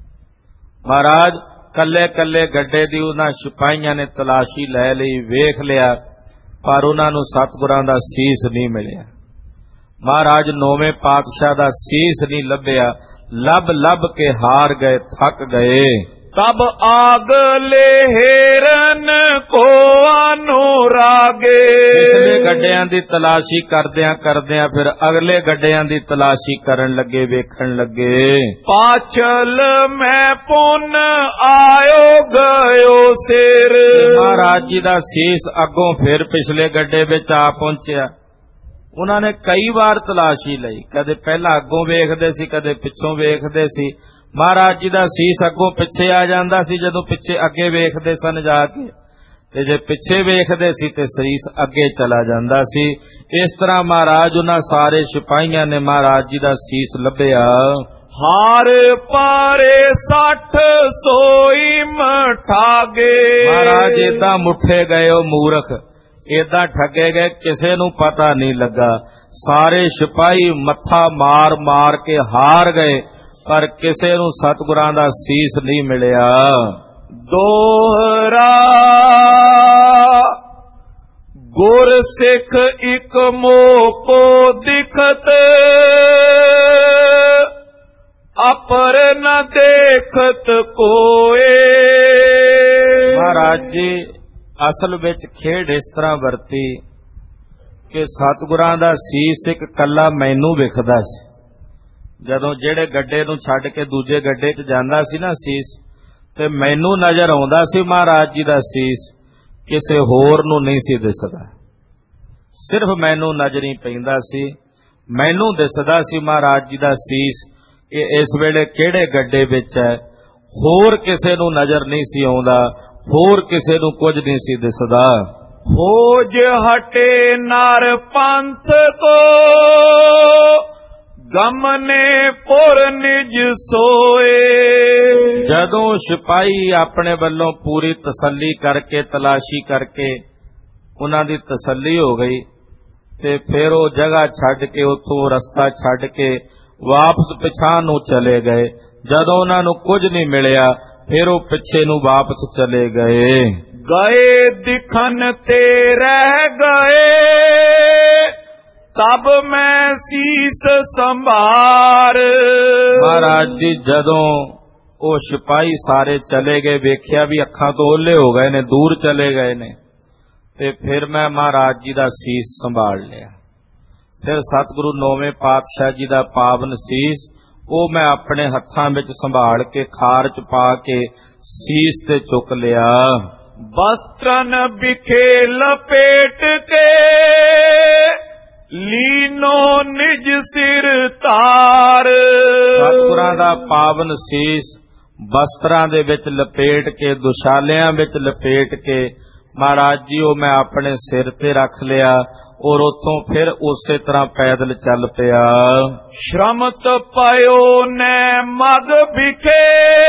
ਮਹਾਰਾਜ ਕੱਲੇ ਕੱਲੇ ਗੱਡੇ ਦੀ ਉਹਨਾਂ ਸਿਪਾਹੀਆਂ ਨੇ ਤਲਾਸ਼ੀ ਲੈ ਲਈ, ਵੇਖ ਲਿਆ, ਪਰ ਉਹਨਾਂ ਨੂੰ ਸਤਿਗੁਰਾਂ ਦਾ ਸੀਸ ਨਹੀਂ ਮਿਲਿਆ। ਮਹਾਰਾਜ ਨੌਵੇਂ ਪਾਤਸ਼ਾਹ ਦਾ ਸੀਸ ਨਹੀਂ ਲੱਭਿਆ, ਲੱਭ ਲੱਭ ਕੇ ਹਾਰ ਗਏ, ਥੱਕ ਗਏ। ਤਬ ਆਗਲੇ ਹਿਰਨ ਕੋ ਅਨੁਰਾਗੇ, ਪਿਛਲੇ ਗੱਡਿਆਂ ਦੀ ਤਲਾਸ਼ੀ ਕਰਦਿਆਂ ਕਰਦਿਆਂ ਫਿਰ ਅਗਲੇ ਗੱਡਿਆਂ ਦੀ ਤਲਾਸ਼ੀ ਕਰਨ ਲੱਗੇ, ਵੇਖਣ ਲੱਗੇ। ਪਾਛਲ ਮੈਂ ਪੁੰਨ ਆਇਓ ਗਇਓ ਸਿਰ, ਮਹਾਰਾਜ ਜੀ ਦਾ ਸੀਸ ਅੱਗੋਂ ਫਿਰ ਪਿਛਲੇ ਗੱਡੇ ਵਿੱਚ ਆ ਪਹੁੰਚਿਆ। ਉਹਨਾਂ ਨੇ ਕਈ ਵਾਰ ਤਲਾਸ਼ੀ ਲਈ, ਕਦੇ ਪਹਿਲਾਂ ਅੱਗੋਂ ਵੇਖਦੇ ਸੀ, ਕਦੇ ਪਿੱਛੋਂ ਵੇਖਦੇ ਸੀ। ਮਹਾਰਾਜ ਜੀ ਦਾ ਸੀਸ ਅੱਗੋਂ ਪਿੱਛੇ ਆ ਜਾਂਦਾ ਸੀ, ਜਦੋਂ ਪਿੱਛੇ ਅੱਗੇ ਵੇਖਦੇ ਸਨ ਜਾ ਕੇ, ਤੇ ਜੇ ਪਿੱਛੇ ਵੇਖਦੇ ਸੀ ਤੇ ਸੀਸ ਅੱਗੇ ਚਲਾ ਜਾਂਦਾ ਸੀ। ਇਸ ਤਰ੍ਹਾਂ ਮਹਾਰਾਜ ਉਹਨਾਂ ਸਾਰੇ ਸਿਪਾਹੀਆਂ ਨੇ ਮਹਾਰਾਜ ਜੀ ਦਾ ਸੀਸ ਲੱਭਿਆ। ਹਾਰ ਪਾਰੇ 60 ਸੋਈ ਮਠਾਗੇ, ਮਹਾਰਾਜ ਏਦਾਂ ਮੁੱਠੇ ਗਏ, ਉਹ ਮੂਰਖ ਏਦਾਂ ਠੱਗੇ ਗਏ, ਕਿਸੇ ਨੂੰ ਪਤਾ ਨਹੀਂ ਲੱਗਾ। ਸਾਰੇ ਸਿਪਾਹੀ ਮੱਥਾ ਮਾਰ ਮਾਰ ਕੇ ਹਾਰ ਗਏ, ਪਰ ਕਿਸੇ ਨੂੰ ਸਤਿਗੁਰਾਂ ਦਾ ਸੀਸ ਨਹੀਂ ਮਿਲਿਆ। ਦੋਹਰਾ ਗੁਰ ਸਿੱਖ ਇਕ ਮੋਕੋ ਦਿਖਤ, ਅਪਰ ਨ ਦੇਖਤ ਕੋਏ। ਮਹਾਰਾਜ ਜੀ ਅਸਲ ਵਿੱਚ ਖੇਡ ਇਸ ਤਰ੍ਹਾਂ ਵਰਤੀ ਕਿ ਸਤਿਗੁਰਾਂ ਦਾ ਸੀਸ ਇੱਕ ਕੱਲਾ ਮੈਨੂੰ ਵਿਖਦਾ ਸੀ। ਜਦੋਂ ਜਿਹੜੇ ਗੱਡੇ ਨੂੰ ਛੱਡ ਕੇ ਦੂਜੇ ਗੱਡੇ 'ਚ ਜਾਂਦਾ ਸੀ ਨਾ ਸੀਸ, ਤੇ ਮੈਨੂੰ ਨਜ਼ਰ ਆਉਂਦਾ ਸੀ ਮਹਾਰਾਜ ਜੀ ਦਾ ਸੀਸ, ਕਿਸੇ ਹੋਰ ਨੂੰ ਨਹੀਂ ਸੀ ਦਿਸਦਾ। ਸਿਰਫ ਮੈਨੂੰ ਨਜ਼ਰ ਹੀ ਪੈਂਦਾ ਸੀ, ਮੈਨੂੰ ਦਿਸਦਾ ਸੀ ਮਹਾਰਾਜ ਜੀ ਦਾ ਸੀਸ ਕਿ ਇਸ ਵੇਲੇ ਕਿਹੜੇ ਗੱਡੇ ਵਿੱਚ ਹੈ। ਹੋਰ ਕਿਸੇ ਨੂੰ ਨਜ਼ਰ ਨਹੀਂ ਸੀ ਆਉਂਦਾ, ਹੋਰ ਕਿਸੇ ਨੂੰ ਕੁਝ ਨਹੀਂ ਸੀ ਦਿਸਦਾ। ਖੋਜ ਹਟੇ ਨਰ ਪੰਥ ਕੋ, ਗਮਨੇ ਪੁਰ ਨਿਜ ਸੋਏ। ਜਦੋਂ ਸਿਪਾਹੀ ਆਪਣੇ ਵੱਲੋਂ ਪੂਰੀ ਤਸੱਲੀ ਕਰਕੇ, ਤਲਾਸ਼ੀ ਕਰਕੇ ਉਹਨਾਂ ਦੀ ਤਸੱਲੀ ਹੋ ਗਈ, ਤੇ ਫਿਰ ਉਹ ਜਗ੍ਹਾ ਛੱਡ ਕੇ, ਉੱਥੋਂ ਰਸਤਾ ਛੱਡ ਕੇ ਵਾਪਸ ਪਿਛਾਂ ਨੂੰ ਚਲੇ ਗਏ। ਜਦੋਂ ਉਹਨਾਂ ਨੂੰ ਕੁਝ ਨਹੀਂ ਮਿਲਿਆ, ਫਿਰ ਉਹ ਪਿੱਛੇ ਨੂੰ ਵਾਪਸ ਚਲੇ ਗਏ। ਗਏ ਦਿਖਨ ਤੇ ਰਹਿ ਗਏ, ਤਬ ਮੈਂ ਸੀਸ ਸੰਭਾਰ। ਮਹਾਰਾਜ ਜੀ ਜਦੋਂ ਉਹ ਸਿਪਾਹੀ ਸਾਰੇ ਚਲੇ ਗਏ, ਵੇਖਿਆ ਵੀ ਅੱਖਾਂ ਤੋਂ ਓਹਲੇ ਹੋ ਗਏ ਨੇ, ਦੂਰ ਚਲੇ ਗਏ ਨੇ, ਤੇ ਫਿਰ ਮੈਂ ਮਹਾਰਾਜ ਜੀ ਦਾ ਸੀਸ ਸੰਭਾਲ ਲਿਆ। ਫਿਰ ਸਤਿਗੁਰੂ ਨੌਵੇਂ ਪਾਤਸ਼ਾਹ ਜੀ ਦਾ ਪਾਵਨ ਸੀਸ ਉਹ ਮੈਂ ਆਪਣੇ ਹੱਥਾਂ ਵਿੱਚ ਸੰਭਾਲ ਕੇ ਖਾਰ ਚ ਪਾ ਕੇ ਸੀਸ ਤੇ ਚੁੱਕ ਲਿਆ। वस्त्रन बिखे लपेट के लीनो निज सिर तार। ਸਤਿਗੁਰਾਂ ਦਾ ਪਾਵਨ ਸੀਸ ਵਸਤਰਾਂ ਦੇ ਵਿੱਚ ਲਪੇਟ ਕੇ, ਦੁਸ਼ਾਲਿਆਂ ਵਿੱਚ ਲਪੇਟ ਕੇ ਮਹਾਰਾਜ ਜੀ ਉਹ ਮੈਂ ਆਪਣੇ ਸਿਰ ਤੇ ਰੱਖ ਲਿਆ ਔਰ ਉੱਥੋਂ ਫਿਰ ਉਸੇ ਤਰ੍ਹਾਂ ਪੈਦਲ ਚੱਲ ਪਿਆ। श्रमत पयो ने मग बिखे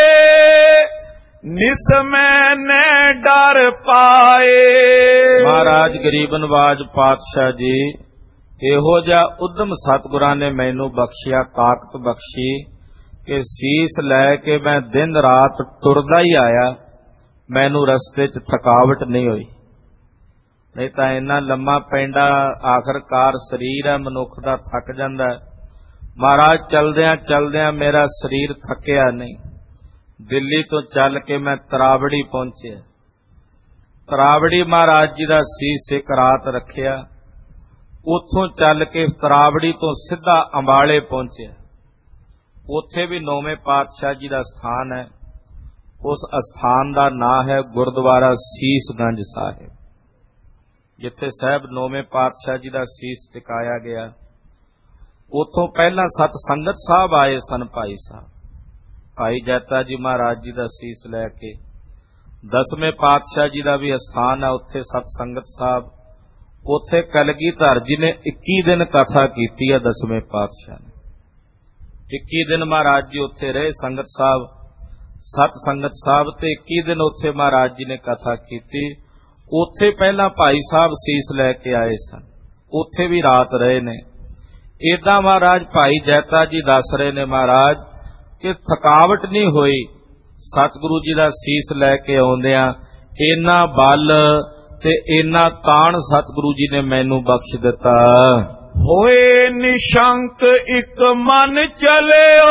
निसमय ने डर पाए। ਮਹਾਰਾਜ ਗਰੀਬ ਨਵਾਜ ਪਾਤਸ਼ਾਹ ਜੀ ਇਹੋ ਜਿਹਾ ਉਦਮ ਸਤਿਗੁਰਾਂ ਨੇ ਮੈਨੂੰ ਬਖਸ਼ਿਆ, ਤਾਕਤ ਬਖਸ਼ੀ ਕਿ ਸੀਸ ਲੈ ਕੇ ਮੈਂ ਦਿਨ ਰਾਤ ਟੁਰਦਾ ਹੀ ਆਇਆ, ਮੈਨੂੰ ਰਸਤੇ 'ਚ ਥਕਾਵਟ ਨਹੀਂ ਹੋਈ। ਨਹੀਂ ਤਾਂ ਇੰਨਾ ਲੰਮਾ ਪੈਂਡਾ ਆਖਰਕਾਰ ਸਰੀਰ ਹੈ ਮਨੁੱਖ ਦਾ, ਥੱਕ ਜਾਂਦਾ। ਮਹਾਰਾਜ ਚਲਦਿਆਂ ਚਲਦਿਆਂ ਮੇਰਾ ਸਰੀਰ ਥੱਕਿਆ ਨਹੀਂ। ਦਿੱਲੀ ਤੋਂ ਚੱਲ ਕੇ ਮੈਂ ਤਰਾਵੜੀ ਪਹੁੰਚਿਆ। ਤਰਾਵੜੀ ਮਹਾਰਾਜ ਜੀ ਦਾ ਸੀਸ ਇੱਕ ਰਾਤ ਰੱਖਿਆ। ਉੱਥੋਂ ਚੱਲ ਕੇ ਤਰਾਵੜੀ ਤੋਂ ਸਿੱਧਾ ਅੰਬਾਲੇ ਪਹੁੰਚਿਆ। ਉੱਥੇ ਵੀ ਨੌਵੇਂ ਪਾਤਸ਼ਾਹ ਜੀ ਦਾ ਸਥਾਨ ਹੈ। ਉਸ ਅਸਥਾਨ ਦਾ ਨਾਂ ਹੈ ਗੁਰਦੁਆਰਾ ਸੀਸਗੰਜ ਸਾਹਿਬ, ਜਿੱਥੇ ਸਾਹਿਬ ਨੌਵੇਂ ਪਾਤਸ਼ਾਹ ਜੀ ਦਾ ਸੀਸ ਟਿਕਾਇਆ ਗਿਆ। ਉੱਥੋਂ ਪਹਿਲਾਂ ਸਤ ਸੰਗਤ ਸਾਹਿਬ ਆਏ ਸਨ। ਭਾਈ ਸਾਹਿਬ ਭਾਈ ਜੈਤਾ ਜੀ ਮਹਾਰਾਜ ਜੀ ਦਾ ਸੀਸ ਲੈ ਕੇ। ਦਸਵੇਂ ਪਾਤਸ਼ਾਹ ਜੀ ਦਾ ਵੀ ਅਸਥਾਨ ਹੈ ਉੱਥੇ ਸਤ ਸੰਗਤ ਸਾਹਿਬ। ਉੱਥੇ ਕਲਗੀਧਰ ਜੀ ਨੇ 21 ਦਿਨ ਕਥਾ ਕੀਤੀ ਹੈ। ਦਸਵੇਂ ਪਾਤਸ਼ਾਹ ਨੇ 21 ਦਿਨ ਮਹਾਰਾਜ ਜੀ ਉੱਥੇ ਰਹੇ ਸੰਗਤ ਸਾਹਿਬ, ਸਤ ਸੰਗਤ ਸਾਹਿਬ, ਤੇ 21 ਦਿਨ ਉੱਥੇ ਮਹਾਰਾਜ ਜੀ ਨੇ ਕਥਾ ਕੀਤੀ। ਉੱਥੇ ਪਹਿਲਾਂ ਭਾਈ ਸਾਹਿਬ ਸੀਸ ਲੈ ਕੇ ਆਏ ਸਨ, ਉੱਥੇ ਵੀ ਰਾਤ ਰਹੇ ਨੇ। ਏਦਾਂ ਮਹਾਰਾਜ ਭਾਈ ਜੈਤਾ ਜੀ ਦੱਸ ਰਹੇ ਨੇ ਮਹਾਰਾਜ ਕਿ ਥਕਾਵਟ ਨਹੀਂ ਹੋਈ ਸਤਿਗੁਰੂ ਜੀ ਦਾ ਸੀਸ ਲੈ ਕੇ ਆਉਂਦਿਆਂ। ਇੰਨਾ ਬਲ ਤੇ ਇੰਨਾ ਤਾਣ ਸਤਿਗੁਰੂ ਜੀ ਨੇ ਮੈਨੂੰ ਬਖਸ਼ ਦਿੱਤਾ। ਹੋਏ ਨਿਸ਼ੰਕ ਇੱਕ ਮਨ ਚਲਿਓ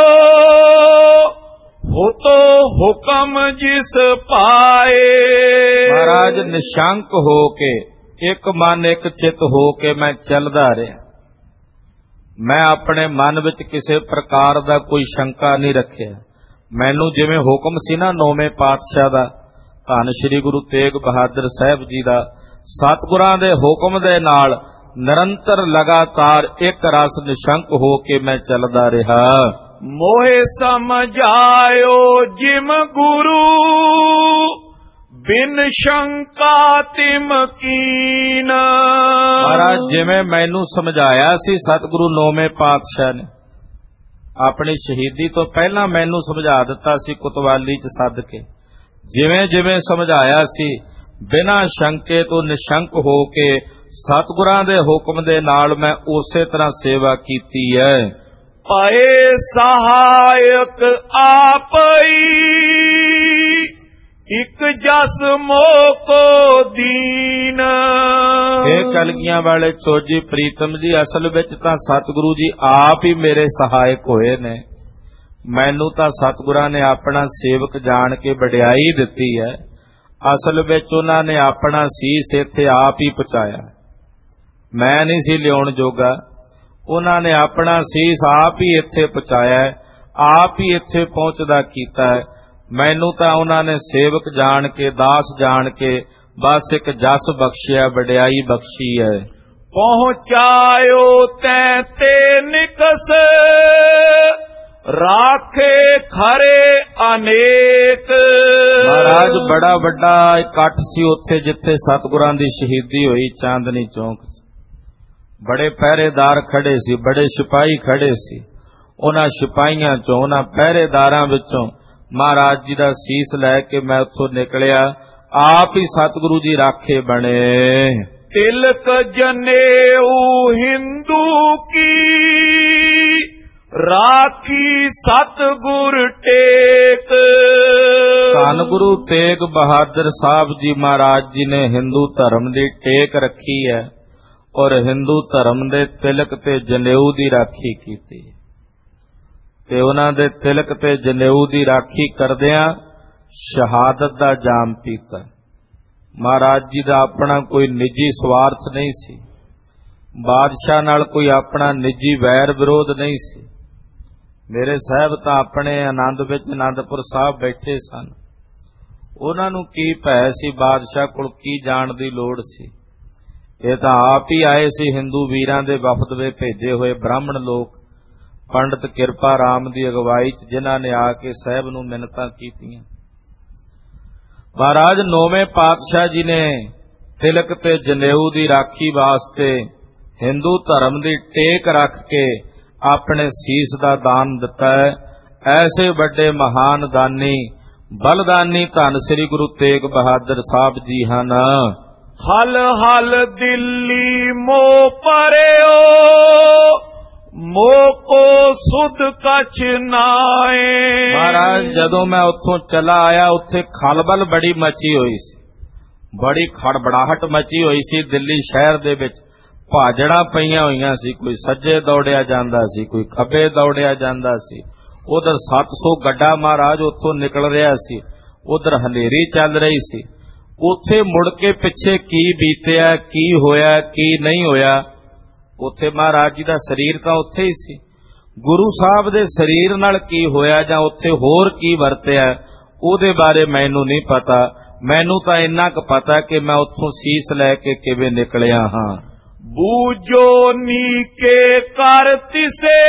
ਹੋ ਤੋ ਹੁਕਮ ਜਿਸ ਪਾਏ। ਮਹਾਰਾਜ ਨਿਸ਼ੰਕ ਹੋ ਕੇ, ਇੱਕ ਮਨ ਇੱਕ ਚਿੱਤ ਹੋ ਕੇ ਮੈਂ ਚੱਲਦਾ ਰਿਹਾ। ਮੈਂ ਆਪਣੇ ਮਨ ਵਿੱਚ ਕਿਸੇ ਪ੍ਰਕਾਰ ਦਾ ਕੋਈ ਸ਼ੰਕਾ ਨਹੀਂ ਰੱਖਿਆ। ਮੈਨੂੰ ਜਿਵੇਂ ਹੁਕਮ ਸੀ ਨਾ ਨੌਵੇਂ ਪਾਤਸ਼ਾਹ ਦਾ, ਧੰਨ ਸ਼੍ਰੀ ਗੁਰੂ ਤੇਗ ਬਹਾਦਰ ਸਾਹਿਬ ਜੀ ਦਾ, ਸਤਿਗੁਰਾਂ ਦੇ ਹੁਕਮ ਦੇ ਨਾਲ ਨਿਰੰਤਰ ਲਗਾਤਾਰ ਇੱਕ ਰਸ ਨਿਸ਼ੰਕ ਹੋ ਕੇ ਮੈਂ ਚੱਲਦਾ ਰਿਹਾ। ਮੋਹਿ ਸਮਝਾਇਓ ਜਿਮ ਗੁਰੂ ਬਿਨ ਸ਼ੰਕਾ ਤਿਮ ਕੀਨ। ਮਹਾਰਾਜ ਜਿਵੇਂ ਮੈਨੂੰ ਸਮਝਾਇਆ ਸੀ ਸਤਿਗੁਰੂ ਨੌਵੇਂ ਪਾਤਸ਼ਾਹ ਨੇ, ਆਪਣੀ ਸ਼ਹੀਦੀ ਤੋਂ ਪਹਿਲਾਂ ਮੈਨੂੰ ਸਮਝਾ ਦਿੱਤਾ ਸੀ ਕੁਤਵਾਲੀ 'ਚ ਸੱਦ ਕੇ। ਜਿਵੇਂ ਜਿਵੇਂ ਸਮਝਾਇਆ ਸੀ ਬਿਨਾਂ ਸ਼ੰਕੇ ਤੋਂ ਨਿਸ਼ੰਕ ਹੋ ਕੇ ਸਤਿਗੁਰਾਂ ਦੇ ਹੁਕਮ ਦੇ ਨਾਲ ਮੈਂ ਉਸੇ ਤਰ੍ਹਾਂ ਸੇਵਾ ਕੀਤੀ ਹੈ। ਪਏ ਸਹਾਇਕ ਆਪਈ ਇੱਕ ਜਸ ਮੋਕੋ ਦੀਨ। ਇਹ ਕਲਗੀਆਂ ਵਾਲੇ ਚੋਜੀ ਪ੍ਰੀਤਮ ਜੀ, ਅਸਲ ਵਿੱਚ ਤਾਂ ਸਤਿਗੁਰੂ ਜੀ ਆਪ ਹੀ ਮੇਰੇ ਸਹਾਇਕ ਹੋਏ ਨੇ। ਮੈਨੂੰ ਤਾਂ ਸਤਿਗੁਰਾਂ ਨੇ ਆਪਣਾ ਸੇਵਕ ਜਾਣ ਕੇ ਵਡਿਆਈ ਦਿੱਤੀ ਹੈ। ਅਸਲ ਵਿੱਚ ਉਹਨਾਂ ਨੇ ਆਪਣਾ ਸੀਸ ਇੱਥੇ ਆਪ ਹੀ ਪਹੁੰਚਾਇਆ। ਮੈਂ ਨਹੀਂ ਸੀ ਲਿਆਉਣ ਜੋਗਾ, ਉਹਨਾਂ ਨੇ ਆਪਣਾ ਸੀਸ ਆਪ ਹੀ ਇੱਥੇ ਪਹੁੰਚਾਇਆ, ਆਪ ਹੀ ਇੱਥੇ ਪਹੁੰਚਦਾ ਕੀਤਾ ਹੈ। ਮੈਨੂੰ ਤਾਂ ਉਹਨਾਂ ਨੇ ਸੇਵਕ ਜਾਣ ਕੇ, ਦਾਸ ਜਾਣ ਕੇ ਬਸ ਇੱਕ ਜਸ ਬਖਸ਼ਿਆ, ਵਡਿਆਈ ਬਖਸ਼ੀ ਹੈ। ਪਹੁੰਚਾਇਓ ਤੈ ਤੇ ਨਿਕਸ ਰਾਖੇ ਖਰੇ ਅਨੇਕ। ਮਹਾਰਾਜ ਬੜਾ ਵੱਡਾ ਇਕੱਠ ਸੀ ਉੱਥੇ ਜਿੱਥੇ ਸਤਿਗੁਰਾਂ ਦੀ ਸ਼ਹੀਦੀ ਹੋਈ, ਚਾਂਦਨੀ ਚੌਂਕ 'ਚ। ਬੜੇ ਪਹਿਰੇਦਾਰ ਖੜੇ ਸੀ, ਬੜੇ ਸਿਪਾਹੀ ਖੜੇ ਸੀ। ਉਹਨਾਂ ਸਿਪਾਹੀਆਂ 'ਚੋਂ, ਉਹਨਾਂ ਪਹਿਰੇਦਾਰਾਂ ਵਿੱਚੋਂ ਮਹਾਰਾਜ ਜੀ ਦਾ ਸੀਸ ਲੈ ਕੇ ਮੈਂ ਉੱਥੋਂ ਨਿਕਲਿਆ। ਆਪ ਹੀ ਸਤਿਗੁਰੂ ਜੀ ਰਾਖੇ ਬਣੇ। ਤਿਲਕ ਜਨੇਊ ਹਿੰਦੂ ਕੀ ਰਾਖੀ ਸਤਿਗੁਰ ਟੇਕ। ਧੰਨ ਗੁਰੂ ਤੇਗ ਬਹਾਦਰ ਸਾਹਿਬ ਜੀ ਮਹਾਰਾਜ ਜੀ ਨੇ ਹਿੰਦੂ ਧਰਮ ਦੀ ਟੇਕ ਰੱਖੀ ਹੈ ਔਰ ਹਿੰਦੂ ਧਰਮ ਦੇ ਤਿਲਕ ਤੇ ਜਨੇਊ ਦੀ ਰਾਖੀ ਕੀਤੀ ਤੇ ਉਹਨਾਂ ਦੇ ਤਿਲਕ ਤੇ ਜਨੇਊ ਦੀ ਰਾਖੀ ਕਰਦਿਆਂ ਸ਼ਹਾਦਤ ਦਾ ਜਾਮ ਪੀਤਾ। ਮਹਾਰਾਜ ਜੀ ਦਾ ਆਪਣਾ ਕੋਈ ਨਿੱਜੀ ਸਵਾਰਥ ਨਹੀਂ ਸੀ, ਬਾਦਸ਼ਾਹ ਨਾਲ ਕੋਈ ਆਪਣਾ ਨਿੱਜੀ ਵੈਰ ਵਿਰੋਧ ਨਹੀਂ ਸੀ। ਮੇਰੇ ਸਾਹਿਬ ਤਾਂ ਆਪਣੇ ਆਨੰਦ ਵਿੱਚ ਆਨੰਦਪੁਰ ਸਾਹਿਬ ਬੈਠੇ ਸਨ। ਉਹਨਾਂ ਨੂੰ ਕੀ ਭੈ ਸੀ, ਬਾਦਸ਼ਾਹ ਕੋਲ ਕੀ ਜਾਣ ਦੀ ਲੋੜ ਸੀ। ਇਹ ਤਾਂ ਆਪ ਹੀ ਆਏ ਸੀ, ਹਿੰਦੂ ਵੀਰਾਂ ਦੇ ਵਫਦ ਵਿੱਚ ਭੇਜੇ ਹੋਏ ਬ੍ਰਾਹਮਣ ਲੋਕ, ਪੰਡਤ ਕਿਰਪਾ ਰਾਮ ਦੀ ਅਗਵਾਈ 'ਚ, ਜਿਨ੍ਹਾਂ ਨੇ ਆ ਕੇ ਸਾਹਿਬ ਨੂੰ ਮਿੰਨਤਾਂ ਕੀਤੀਆਂ। ਮਹਾਰਾਜ ਨੌਵੇਂ ਪਾਤਸ਼ਾਹ ਜੀ ਨੇ ਤਿਲਕ ਤੇ ਜਨੇਊ ਦੀ ਰਾਖੀ ਵਾਸਤੇ ਹਿੰਦੂ ਧਰਮ ਦੀ ਟੇਕ ਰੱਖ ਕੇ ਆਪਣੇ ਸੀਸ ਦਾ ਦਾਨ ਦਿੱਤਾ ਹੈ। ਐਸੇ ਵੱਡੇ ਮਹਾਨ ਦਾਨੀ ਬਲਦਾਨੀ ਧੰਨ ਸ੍ਰੀ ਗੁਰੂ ਤੇਗ ਬਹਾਦਰ ਸਾਹਿਬ ਜੀ ਹਨ। ਹਲ ਹਲ ਦਿੱਲੀ ਮੋ ਪਰਿਓ, ਮੋਕੋ ਸੁਧ ਕਛ ਨਾਏ। ਮਹਾਰਾਜ ਜਦੋਂ ਮੈਂ ਉੱਥੋਂ ਚਲਾ ਆਇਆ, ਉੱਥੇ ਖਲਬਲ ਬੜੀ ਮਚੀ ਹੋਈ ਸੀ, ਬੜੀ ਖੜਬੜਾਹਟ ਮਚੀ ਹੋਈ ਸੀ। ਦਿੱਲੀ ਸ਼ਹਿਰ ਦੇ ਵਿੱਚ ਭਾਜੜਾਂ ਪਈਆਂ ਹੋਈਆਂ ਸੀ, ਕੋਈ ਸੱਜੇ ਦੌੜਿਆ ਜਾਂਦਾ ਸੀ, ਕੋਈ ਖੱਬੇ ਦੌੜਿਆ ਜਾਂਦਾ ਸੀ। ਉਧਰ 700 ਗੱਡਾ ਮਹਾਰਾਜ ਉੱਥੋਂ ਨਿਕਲ ਰਿਹਾ ਸੀ, ਉਧਰ ਹਨੇਰੀ ਚੱਲ ਰਹੀ ਸੀ। ਉੱਥੇ ਮੁੜ ਕੇ ਪਿੱਛੇ ਕੀ ਬੀਤਿਆ, ਕੀ ਹੋਇਆ, ਕੀ ਨਹੀਂ ਹੋਇਆ, ਉੱਥੇ ਮਹਾਰਾਜ ਜੀ ਦਾ ਸਰੀਰ ਤਾਂ ਉੱਥੇ ਹੀ ਸੀ। ਗੁਰੂ ਸਾਹਿਬ ਦੇ ਸਰੀਰ ਨਾਲ ਕੀ ਹੋਇਆ ਜਾਂ ਉੱਥੇ ਹੋਰ ਕੀ ਵਰਤਿਆ, ਉਹਦੇ ਬਾਰੇ ਮੈਨੂੰ ਨਹੀਂ ਪਤਾ। ਮੈਨੂੰ ਤਾਂ ਇੰਨਾ ਕੁ ਪਤਾ ਕਿ ਮੈਂ ਉੱਥੋਂ ਸੀਸ ਲੈ ਕੇ ਕਿਵੇਂ ਨਿਕਲਿਆ ਹਾਂ। ਬੂਝੋ ਨੀਕੇ ਕਰ ਤਿਸੇ,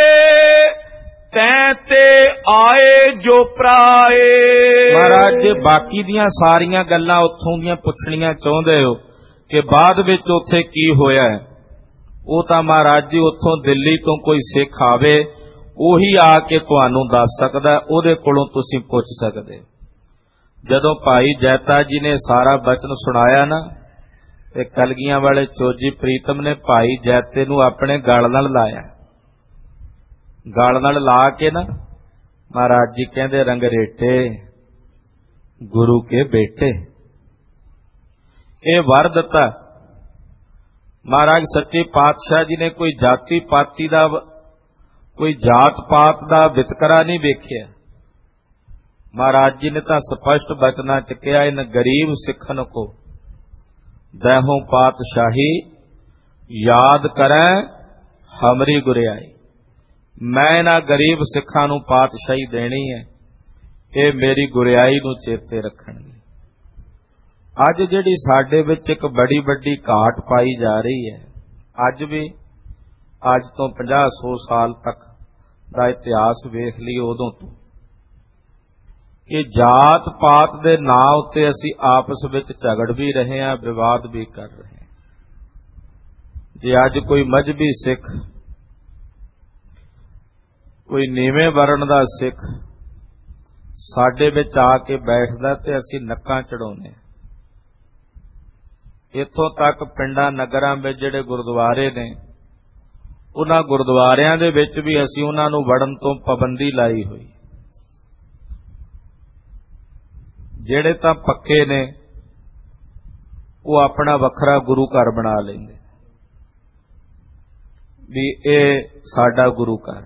ਤੈਂ ਤੇ ਆਏ ਜੋ ਪ੍ਰਾਏ। ਮਹਾਰਾਜ ਜੇ ਬਾਕੀ ਦੀਆਂ ਸਾਰੀਆਂ ਗੱਲਾਂ ਉੱਥੋਂ ਦੀਆਂ ਪੁੱਛਣੀਆਂ ਚਾਹੁੰਦੇ ਹੋ ਕਿ ਬਾਅਦ ਵਿੱਚ ਉੱਥੇ ਕੀ ਹੋਇਆ, ਉਹ ਤਾਂ ਮਹਾਰਾਜ ਜੀ ਉੱਥੋਂ ਦਿੱਲੀ ਤੋਂ ਕੋਈ ਸਿੱਖ ਆਵੇ, ਉਹੀ ਆ ਕੇ ਤੁਹਾਨੂੰ ਦੱਸ ਸਕਦਾ, ਉਹਦੇ ਕੋਲੋਂ ਤੁਸੀਂ ਪੁੱਛ ਸਕਦੇ। ਜਦੋਂ ਭਾਈ ਜੈਤਾ ਜੀ ਨੇ ਸਾਰਾ ਬਚਨ ਸੁਣਾਇਆ ਨਾ, ਤੇ ਕਲਗੀਆਂ ਵਾਲੇ ਚੋਜੀ ਪ੍ਰੀਤਮ ਨੇ ਭਾਈ ਜੈਤੇ ਨੂੰ ਆਪਣੇ ਗਲ ਨਾਲ ਲਾਇਆ। ਗਲ ਨਾਲ ਲਾ ਕੇ ਨਾ ਮਹਾਰਾਜ ਜੀ ਕਹਿੰਦੇ, ਰੰਗਰੇਟੇ ਗੁਰੂ ਕੇ ਬੇਟੇ। ਇਹ ਵਰ ਦਿੱਤਾ ਮਹਾਰਾਜ ਸੱਚੇ ਪਾਤਸ਼ਾਹ ਜੀ ਨੇ। ਕੋਈ ਜਾਤੀ ਪਾਤੀ ਦਾ, ਕੋਈ ਜਾਤ ਪਾਤ ਦਾ ਵਿਤਕਰਾ ਨਹੀਂ ਵੇਖਿਆ। ਮਹਾਰਾਜ ਜੀ ਨੇ ਤਾਂ ਸਪਸ਼ਟ ਬਚਨਾਂ ਚ ਕਿਹਾ, ਇਨ ਗਰੀਬ ਸਿੱਖਨ ਕੋ ਦਹੋਂ ਪਾਤਸ਼ਾਹੀ, ਯਾਦ ਕਰੈ ਹਮਰੀ ਗੁਰਿਆਈ। ਮੈਂ ਇਹਨਾਂ ਗਰੀਬ ਸਿੱਖਾਂ ਨੂੰ ਪਾਤਸ਼ਾਹੀ ਦੇਣੀ ਹੈ, ਇਹ ਮੇਰੀ ਗੁਰਿਆਈ ਨੂੰ ਚੇਤੇ ਰੱਖਣਗੇ। ਅੱਜ ਜਿਹੜੀ ਸਾਡੇ ਵਿੱਚ ਇੱਕ ਬੜੀ ਵੱਡੀ ਘਾਟ ਪਾਈ ਜਾ ਰਹੀ ਹੈ, ਅੱਜ ਵੀ, ਅੱਜ ਤੋਂ 50-100 ਸਾਲ ਤੱਕ ਦਾ ਇਤਿਹਾਸ ਵੇਖ ਲਈ ਉਦੋਂ ਤੋਂ, ਕਿ ਜਾਤ ਪਾਤ ਦੇ ਨਾਂ ਉੱਤੇ ਅਸੀਂ ਆਪਸ ਵਿੱਚ ਝਗੜ ਵੀ ਰਹੇ ਹਾਂ, ਵਿਵਾਦ ਵੀ ਕਰ ਰਹੇ ਹਾਂ। ਜੇ ਅੱਜ ਕੋਈ ਮਜ਼੍ਹਬੀ ਸਿੱਖ, ਕੋਈ ਨੀਵੇਂ ਵਰਣ ਦਾ ਸਿੱਖ ਸਾਡੇ ਵਿੱਚ ਆ ਕੇ ਬੈਠਦਾ ਤੇ ਅਸੀਂ ਨੱਕਾਂ ਚੜਾਉਂਦੇ। ਇੱਥੋਂ ਤੱਕ ਪਿੰਡਾਂ ਨਗਰਾਂ ਵਿੱਚ ਜਿਹੜੇ ਗੁਰਦੁਆਰੇ ਨੇ, ਉਹਨਾਂ ਗੁਰਦੁਆਰਿਆਂ ਦੇ ਵਿੱਚ ਵੀ ਅਸੀਂ ਉਹਨਾਂ ਨੂੰ ਵੜਨ ਤੋਂ ਪਾਬੰਦੀ ਲਾਈ ਹੋਈ। ਜਿਹੜੇ ਤਾਂ ਪੱਕੇ ਨੇ ਉਹ ਆਪਣਾ ਵੱਖਰਾ ਗੁਰੂ ਘਰ ਬਣਾ ਲੈਂਦੇ ਵੀ ਇਹ ਸਾਡਾ ਗੁਰੂ ਘਰ ਹੈ,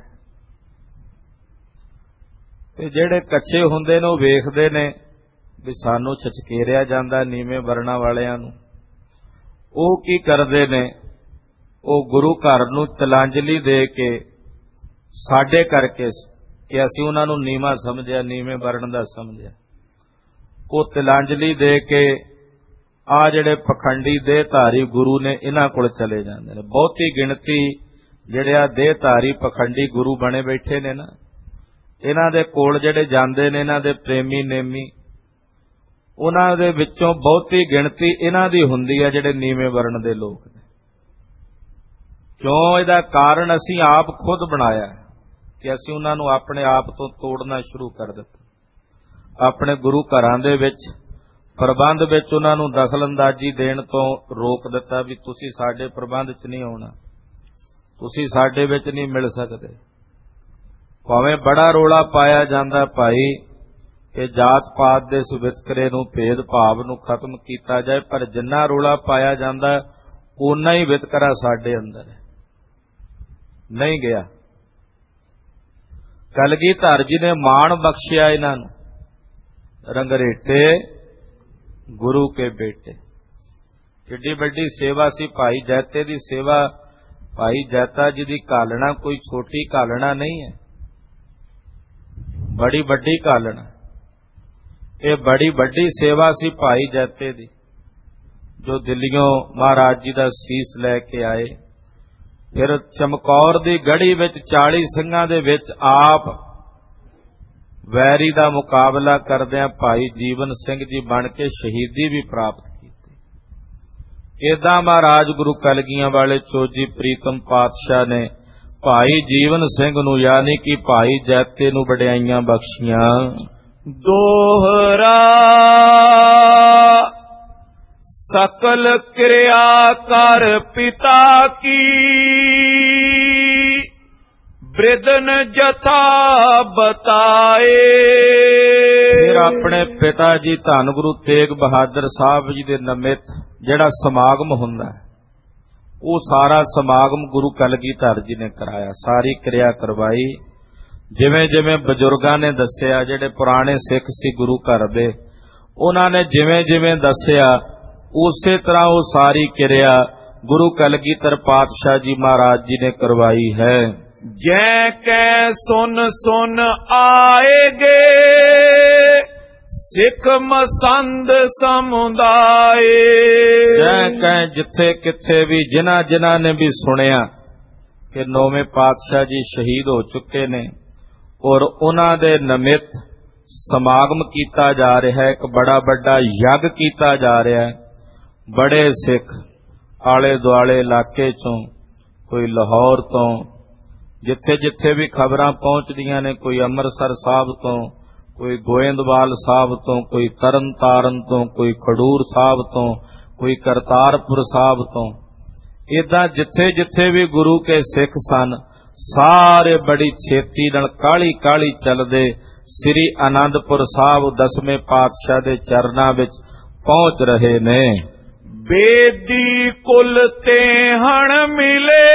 ਤੇ ਜਿਹੜੇ ਕੱਚੇ ਹੁੰਦੇ ਨੇ ਉਹ ਵੇਖਦੇ ਨੇ ਵੀ ਸਾਨੂੰ ਛਚਕੇਰਿਆ ਜਾਂਦਾ ਨੀਵੇਂ ਵਰਨਾਂ ਵਾਲਿਆਂ ਨੂੰ। ਉਹ ਕੀ ਕਰਦੇ ਨੇ, ਉਹ ਗੁਰੂ ਘਰ ਨੂੰ ਤਿਲਾਂਜਲੀ ਦੇ ਕੇ ਸਾਡੇ ਕਰਕੇ ਕਿ ਅਸੀਂ ਉਹਨਾਂ ਨੂੰ ਨੀਵਾਂ ਸਮਝਿਆ, ਨੀਵੇਂ ਵਰਣ ਦਾ ਸਮਝਿਆ, ਉਹ ਤਿਲਾਂਜਲੀ ਦੇ ਕੇ ਆ ਜਿਹੜੇ ਪਖੰਡੀ ਦੇਹਧਾਰੀ ਗੁਰੂ ਨੇ ਇਹਨਾਂ ਕੋਲ ਚਲੇ ਜਾਂਦੇ ਨੇ। ਬਹੁਤੀ ਗਿਣਤੀ ਜਿਹੜੇ ਆ ਦੇਹਧਾਰੀ ਪਖੰਡੀ ਗੁਰੂ ਬਣੇ ਬੈਠੇ ਨੇ ਨਾ, ਇਹਨਾਂ ਦੇ ਕੋਲ ਜਿਹੜੇ ਜਾਂਦੇ ਨੇ, ਇਹਨਾਂ ਦੇ ਪ੍ਰੇਮੀ ਨੇਮੀ, ਉਹਨਾਂ ਦੇ ਵਿੱਚੋਂ ਬਹੁਤੀ ਗਿਣਤੀ ਇਹਨਾਂ ਦੀ ਹੁੰਦੀ ਹੈ ਜਿਹੜੇ ਨੀਵੇਂ ਵਰਣ ਦੇ ਲੋਕ ਨੇ। ਕਿਉਂ? ਇਹਦਾ ਕਾਰਨ ਅਸੀਂ ਆਪ ਖੁਦ ਬਣਾਇਆ ਕਿ ਅਸੀਂ ਉਹਨਾਂ ਨੂੰ ਆਪਣੇ ਆਪ ਤੋਂ ਤੋੜਨਾ ਸ਼ੁਰੂ ਕਰ ਦਿੱਤਾ। ਆਪਣੇ ਗੁਰੂ ਘਰਾਂ ਦੇ ਵਿੱਚ ਪ੍ਰਬੰਧ ਵਿੱਚ ਉਹਨਾਂ ਨੂੰ ਦਖਲਅੰਦਾਜ਼ੀ ਦੇਣ ਤੋਂ ਰੋਕ ਦਿੱਤਾ ਵੀ ਤੁਸੀਂ ਸਾਡੇ ਪ੍ਰਬੰਧ 'ਚ ਨਹੀਂ ਆਉਣਾ, ਤੁਸੀਂ ਸਾਡੇ ਵਿੱਚ ਨਹੀਂ ਮਿਲ ਸਕਦੇ। ਭਾਵੇਂ ਬੜਾ ਰੋਲਾ ਪਾਇਆ ਜਾਂਦਾ ਭਾਈ ਕਿ ਜਾਤ ਪਾਤ ਦੇ ਇਸ ਵਿਤਕਰੇ ਨੂੰ, ਭੇਦ ਭਾਵ ਨੂੰ ਖਤਮ ਕੀਤਾ ਜਾਏ, ਪਰ ਜਿੰਨਾ ਰੋਲਾ ਪਾਇਆ ਜਾਂਦਾ ਓਨਾ ਹੀ ਵਿਤਕਰਾ ਸਾਡੇ ਅੰਦਰ ਹੈ, ਨਹੀਂ ਗਿਆ। ਕਲਗੀਧਰ ਜੀ ਨੇ ਮਾਣ ਬਖਸ਼ਿਆ ਇਹਨਾਂ ਨੂੰ, ਰੰਗਰੇਟੇ ਗੁਰੂ ਕੇ ਬੇਟੇ। ਕਿੱਡੀ ਵੱਡੀ ਸੇਵਾ ਸੀ ਭਾਈ ਜੈਤੇ ਦੀ ਸੇਵਾ। ਭਾਈ ਜੈਤਾ ਜੀ ਦੀ ਘਾਲਣਾ ਕੋਈ ਛੋਟੀ ਘਾਲਣਾ ਨਹੀਂ ਹੈ। बड़ी वड्डी घालण। ये बड़ी वड्डी सेवा सी भाई जैते दी, जो दिल्लियों महाराज जी दा सीस लैके आए। फिर चमकौर दी गढ़ी विच 40 सिंघां दे विच आप वैरी दा मुकाबला करदिआं भाई जीवन सिंह जी बन के शहीदी भी प्राप्त की। इदां महाराज गुरु कलगियां वाले चोजी प्रीतम पातशाह ने भाई जीवन सिंह नूं यानी कि भाई जैते नूं वडियाईयां बख्शियां। दोहरा सकल क्रिया कर पिता की, वृदन जथा बताए। फिर अपने पिता जी धन गुरु तेग बहादुर साहब जी दे नमित जिहड़ा समागम हुंदा है, वो सारा समागम गुरु कलगीधर जी ने कराया, सारी क्रिया करवाई। जिवें जिवें बजुर्गां ने दस्सिया, जिहड़े पुराने सिख सी गुरु घर दे, उन्हां ने जिवें जिवें दस्सिया उसे तरह वो सारी क्रिया गुरु कलगीधर पातशाह जी महाराज जी ने करवाई है। जै कै सुन सुन आएगे सिख मसंद समुदाय। जै कै जिथे किथे भी जिन्हां जिन्हां ने भी सुनिया कि नौवें पातशाह जी शहीद हो चुके ने और उन्हां दे निमित्त समागम कीता जा रहा है, एक बड़ा बड़ा यज्ञ कीता जा रहा है। बड़े सिख आले दुआले इलाके चों, कोई लाहौर तो, जिथे जिथे भी खबरां पहुंचदियां ने, कोई अमृतसर साहब तो, कोई गोइंदवाल साहब तो, कोई तरन तारण तो, कोई खडूर साहब तो, कोई करतारपुर साहब तो, इदां जिथे जिथे भी गुरु के सिख सन, सारे बड़ी छेती नाल काली काली चलदे श्री आनंदपुर साहब 10वें पातशाह दे चरनां विच पहुंच रहे ने। बेदी कुल ते हण मिले,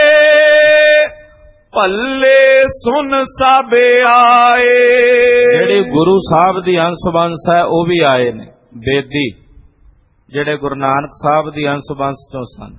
पल्ले सुन सबे आए। जेड़े गुरु साहब दी अंश वंश है वो भी आए ने। बेदी जेड़े गुरु नानक साहब दी अंश वंश चों सन,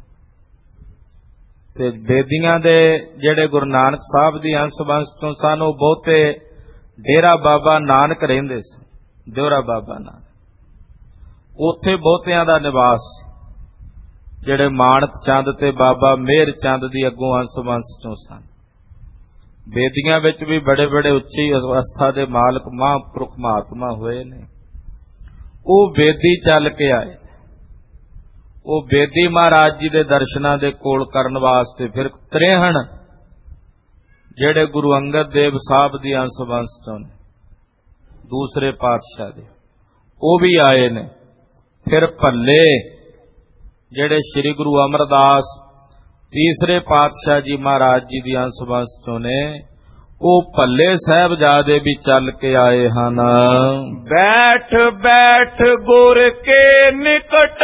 ते बेदियां दे जेड़े गुरु नानक साहब दी अंश वंश चों सन, वो बहुते डेरा बाबा नानक रहिंदे सन, देवरा बाबा नानक। उत्थे बहुतियां दा निवास, जेड़े मानक चंद ते बाबा मेहर चंद दी अगों अंश वंश चों सन। बेदियां विच भी बड़े बड़े उच्ची अवस्था दे मालक महापुरख महात्मा होए ने। वो बेदी चल के आए, वो बेदी महाराज जी दे दर्शनां दे कोल करन वास्ते फिर 63 जेड़े गुरु अंगद देव साहब दी अंश वंश चों ने, दूसरे पातशाह दे, वो भी आए ने। फिर भल्ले जेड़े श्री गुरु अमरदास तीसरे पातशाह जी महाराज जी दी अंश वंश चों ने, वो भल्ले साहबजादे भी चल के आए हन। बैठ बैठ गुर के निकट,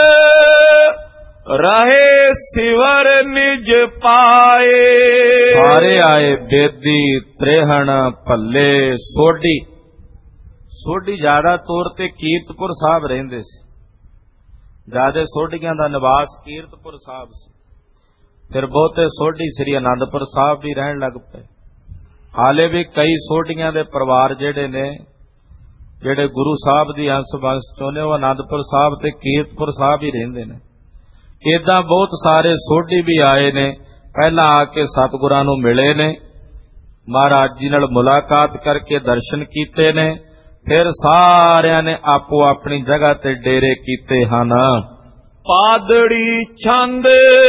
रहे सिवर निज पाए। सारे आए, बेदी, त्रेहण, भल्ले, सोडी। सोडी ज्यादा तौर ते कीरतपुर साहब रहिंदे सी, ज्यादा सोडियां दा निवास कीरतपुर साहब सी। फिर बहुते सोडी श्री आनंदपुर साहब भी रहन लग पे। हाले भी कई सोडियां दे परिवार जेड़े ने, जेड़े गुरु साहब दी अंश वंश चों ने, वो आनंदपुर साहब ते कीरतपुर साहब ही रहिंदे ने। इदां बहुत सारे सोडी भी आए ने, पहला आके सतगुरां नूं मिले ने, महाराज जी नाल मुलाकात करके दर्शन कीते ने। फिर सारियां ने आपो अपनी जगह ते डेरे कीते हन। पादड़ी छंद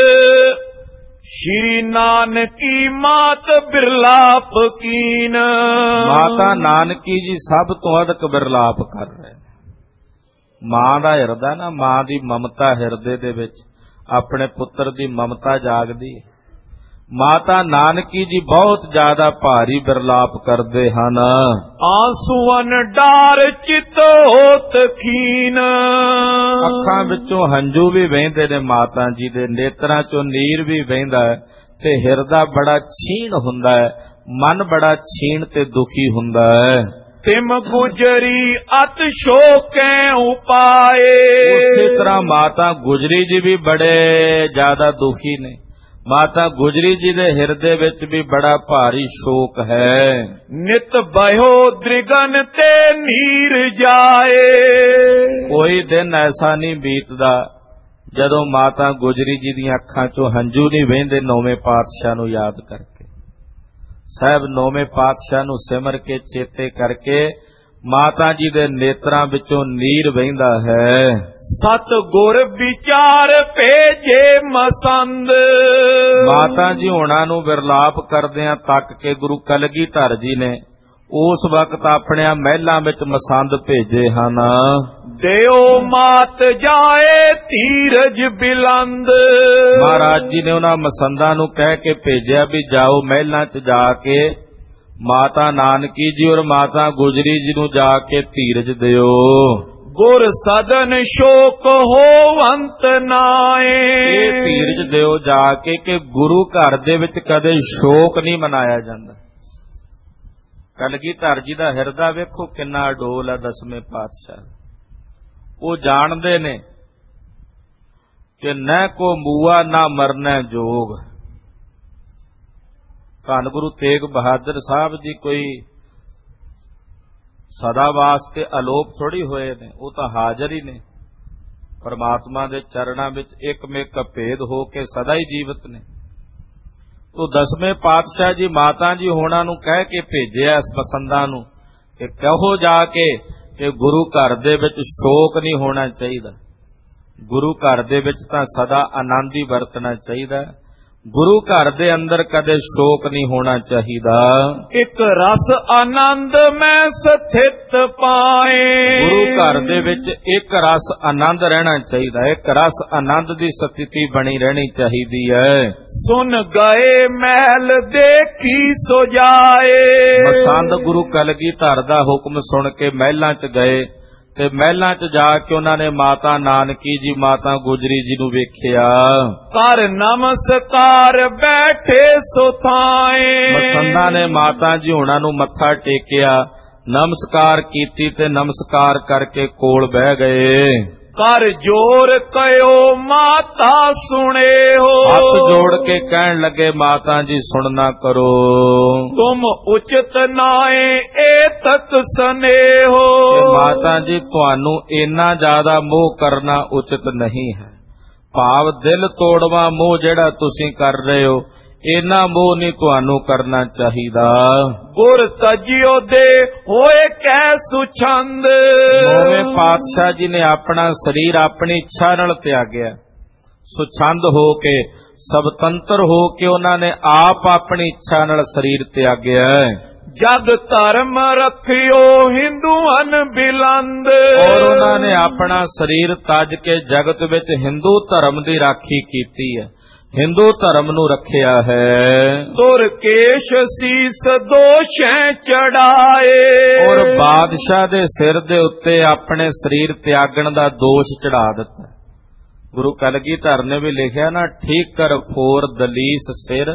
श्री नानकी मात बिरलाप कीन। माता नानकी जी सब तो अधिक बिरलाप कर रहे हैं। मां दा हिरदा ना, मां दी ममता हिरदे दे विच अपने पुत्र दी ममता जागदी है। माता नानकी जी बहुत ज्यादा भारी बिरलाप करते हैं। आंसुअन डार चित होत खीन। अखां विचों हंझू भी वहिंदे ने, माता जी दे नेत्रां चों नीर भी वहिंदा है, ते हिरदा बड़ा छीण हुंदा है, मन बड़ा छीण ते दुखी हुंदा है। तिम गुजरी अत शोकै उपाए। उसी तरह माता गुजरी जी भी बड़े ज्यादा दुखी ने। ਮਾਤਾ ਗੁਜਰੀ ਜੀ ਦੇ ਹਿਰਦੇ ਵਿੱਚ ਵੀ ਬੜਾ ਭਾਰੀ ਸ਼ੋਕ ਹੈ। ਨਿਤ ਬਹਿਓ ਦ੍ਰਿਗਨ ਤੇ ਨੀਰ ਜਾਏ। ਕੋਈ ਦਿਨ ਐਸਾ ਨਹੀਂ ਬੀਤਦਾ ਜਦੋਂ ਮਾਤਾ ਗੁਜਰੀ ਜੀ ਦੀਆਂ ਅੱਖਾਂ 'ਚੋਂ ਹੰਝੂ ਨਹੀਂ ਵਹਿੰਦੇ ਨੌਵੇਂ ਪਾਤਸ਼ਾਹ ਨੂੰ ਯਾਦ ਕਰਕੇ। ਸਾਹਿਬ ਨੌਵੇਂ ਪਾਤਸ਼ਾਹ ਨੂੰ ਸਿਮਰ ਕੇ ਚੇਤੇ ਕਰਕੇ ਮਾਤਾ ਜੀ ਦੇ ਨੇਤਰਾਂ ਵਿੱਚੋਂ ਨੀਰ ਵਹਿੰਦਾ ਹੈ। ਸਤ ਗੁਰ ਵਿਚਾਰ ਭੇਜੇ ਮਸੰਦ। ਮਾਤਾ ਜੀ ਹੋਣਾ ਨੂੰ ਵਿਰਲਾਪ ਕਰਦਿਆਂ ਤੱਕ ਕੇ ਗੁਰੂ ਕਲਗੀਧਰ ਜੀ ਨੇ ਉਸ ਵਕਤ ਆਪਣੇ ਮਹਿਲਾਂ ਵਿੱਚ ਮਸੰਦ ਭੇਜੇ ਹਨ। ਦਿਓ ਮਾਤ ਜਾਏ ਧੀਰਜ ਬਿਲੰਦ। ਮਹਾਰਾਜ ਜੀ ਨੇ ਉਹਨਾਂ ਮਸੰਦਾਂ ਨੂੰ ਕਹਿ ਕੇ ਭੇਜਿਆ ਵੀ ਜਾਓ ਮਹਿਲਾਂ 'ਚ ਜਾ ਕੇ ਮਾਤਾ ਨਾਨਕੀ ਜੀ ਔਰ ਮਾਤਾ ਗੁਜਰੀ ਜੀ ਨੂੰ ਜਾ ਕੇ ਧੀਰਜ ਦਿਓ। ਗੁਰ ਸਦਨ ਸ਼ੋਕ ਹੋਵੰਤ ਨਾਏ। ਇਹ ਧੀਰਜ ਦਿਓ ਜਾ ਕੇ ਕਿ ਗੁਰੂ ਘਰ ਦੇ ਵਿੱਚ ਕਦੇ ਸ਼ੋਕ ਨਹੀਂ ਮਨਾਇਆ ਜਾਂਦਾ। ਕਲਗੀਧਰ ਜੀ ਦਾ ਹਿਰਦਾ ਵੇਖੋ ਕਿੰਨਾ ਅਡੋਲ ਹੈ। ਦਸਵੇਂ ਪਾਤਸ਼ਾਹ ਉਹ ਜਾਣਦੇ ਨੇ ਕਿ ਨਾ ਕੋ ਮੂਆ ਨਾ ਮਰਨਾ ਜੋਗ। ਧੰਨ ਗੁਰੂ ਤੇਗ ਬਹਾਦਰ ਸਾਹਿਬ ਜੀ ਕੋਈ ਸਦਾ ਵਾਸਤੇ ਅਲੋਪ ਥੋੜੀ ਹੋਏ ਨੇ, ਉਹ ਤਾਂ ਹਾਜ਼ਰ ਹੀ ਨੇ ਪਰਮਾਤਮਾ ਦੇ ਚਰਨਾਂ ਵਿੱਚ ਇੱਕਮਿਕ ਭੇਦ ਹੋ ਕੇ ਸਦਾ ਹੀ ਜੀਵਤ ਨੇ। ਤੋ ਦਸਵੇਂ ਪਾਤਸ਼ਾਹ ਜੀ ਮਾਤਾ ਜੀ ਹੋਣਾ ਨੂੰ ਕਹਿ ਕੇ ਭੇਜਿਆ ਇਸ ਮਸੰਦਾਂ ਨੂੰ ਕਿ ਕਹੋ ਜਾ ਕੇ ਕਿ ਗੁਰੂ ਘਰ ਦੇ ਵਿੱਚ ਸ਼ੋਕ ਨਹੀਂ ਹੋਣਾ ਚਾਹੀਦਾ। ਗੁਰੂ ਘਰ ਦੇ ਵਿੱਚ ਤਾਂ ਸਦਾ ਆਨੰਦ ਹੀ ਵਰਤਣਾ ਚਾਹੀਦਾ। ਗੁਰੂ ਘਰ ਦੇ ਅੰਦਰ ਕਦੇ ਸ਼ੋਕ ਨਹੀਂ ਹੋਣਾ ਚਾਹੀਦਾ। ਇੱਕ ਰਸ ਆਨੰਦ ਮੈਂ ਸਥਿਤ ਪਾਏ। ਗੁਰੂ ਘਰ ਦੇ ਵਿੱਚ ਇੱਕ ਰਸ ਆਨੰਦ ਰਹਿਣਾ ਚਾਹੀਦਾ। ਇੱਕ ਰਸ ਆਨੰਦ ਦੀ ਸਥਿਤੀ ਬਣੀ ਰਹਿਣੀ ਚਾਹੀਦੀ ਹੈ। ਸੁਨ ਗਏ ਮਹਿਲ ਦੇਖੀ ਸੋ ਜਾਏ। ਮਸੰਦ ਗੁਰੂ ਕਲਗੀਧਰ ਦਾ ਹੁਕਮ ਸੁਣ ਕੇ ਮਹਿਲਾਂ 'ਚ ਗਏ ਤੇ ਮਹਿਲਾਂ 'ਚ ਜਾ ਕੇ ਉਹਨਾਂ ਨੇ ਮਾਤਾ ਨਾਨਕੀ ਜੀ ਮਾਤਾ ਗੁਜਰੀ ਜੀ ਨੂੰ ਵੇਖਿਆ। ਕਰ ਨਮਸਕਾਰ ਬੈਠੇ ਸੋ ਥਾਏ। ਮਸੰਦਾਂ ਨੇ ਮਾਤਾ ਜੀ ਹੋਣਾ ਨੂੰ ਮੱਥਾ ਟੇਕਿਆ, ਨਮਸਕਾਰ ਕੀਤੀ ਤੇ ਨਮਸਕਾਰ ਕਰਕੇ ਕੋਲ ਬਹਿ ਗਏ। ਕਰ ਜੋਰ ਕਯੋ ਮਾਤਾ ਸੁਣੇ ਹੋ। ਹੱਥ ਜੋੜ ਕੇ ਕਹਿਣ ਲੱਗੇ ਮਾਤਾ ਜੀ ਸੁਣਨਾ ਕਰੋ। ਤੁਮ ਉਚਿਤ ਨਾਏ ਏ ਤਕ ਸਨੇਹੋ। ਮਾਤਾ ਜੀ ਤੁਹਾਨੂੰ ਇੰਨਾ ਜ਼ਿਆਦਾ ਮੋਹ ਕਰਨਾ ਉਚਿਤ ਨਹੀਂ ਹੈ। ਭਾਵ ਦਿਲ ਤੋੜਵਾ ਮੋਹ ਜਿਹੜਾ ਤੁਸੀਂ ਕਰ ਰਹੇ ਹੋ ਇੰਨਾ ਮੋਹ ਨਹੀਂ ਤੁਹਾਨੂੰ ਕਰਨਾ ਚਾਹੀਦਾ। ਗੁਰ ਤਜਿਓ ਦੇ ਹੋਏ ਕਹਿ ਸੁਛੰਦ। ਨੌਵੇਂ ਪਾਤਸ਼ਾਹ ਜੀ ਨੇ ਆਪਣਾ ਸਰੀਰ ਆਪਣੀ ਇੱਛਾ ਨਾਲ ਤਿਆਗਿਆ। ਸੁਛੰਦ ਹੋ ਕੇ ਸਵਤੰਤਰ ਹੋ ਕੇ ਉਹਨਾਂ ਨੇ ਆਪ ਆਪਣੀ ਇੱਛਾ ਨਾਲ ਸਰੀਰ ਤਿਆਗਿਆ। ਜਗ ਧਰਮ ਰੱਖਿਓ ਹਿੰਦੂਆਂ ਬਿਲੰਦ। ਔਰ ਉਹਨਾਂ ਨੇ ਆਪਣਾ ਸਰੀਰ ਤਜ ਕੇ ਜਗਤ ਵਿੱਚ ਹਿੰਦੂ ਧਰਮ ਦੀ ਰਾਖੀ ਕੀਤੀ ਹੈ, ਹਿੰਦੂ ਧਰਮ ਨੂੰ ਰੱਖਿਆ ਹੈ। ਤੁਰ ਕੇਸ਼ ਸੀਸ ਦੋਸ਼ੈ ਚੜਾਏ। ਔਰ ਬਾਦਸ਼ਾਹ ਦੇ ਸਿਰ ਦੇ ਉੱਤੇ ਆਪਣੇ ਸਰੀਰ ਤਿਆਗਣ ਦਾ ਦੋਸ਼ ਚੜਾ ਦਿੱਤਾ। ਗੁਰੂ ਕਲਗੀਧਰ ਨੇ ਵੀ ਲਿਖਿਆ ਨਾ, ਠੀਕ ਕਰ ਫੋਰ ਦਲੀਸ ਸਿਰ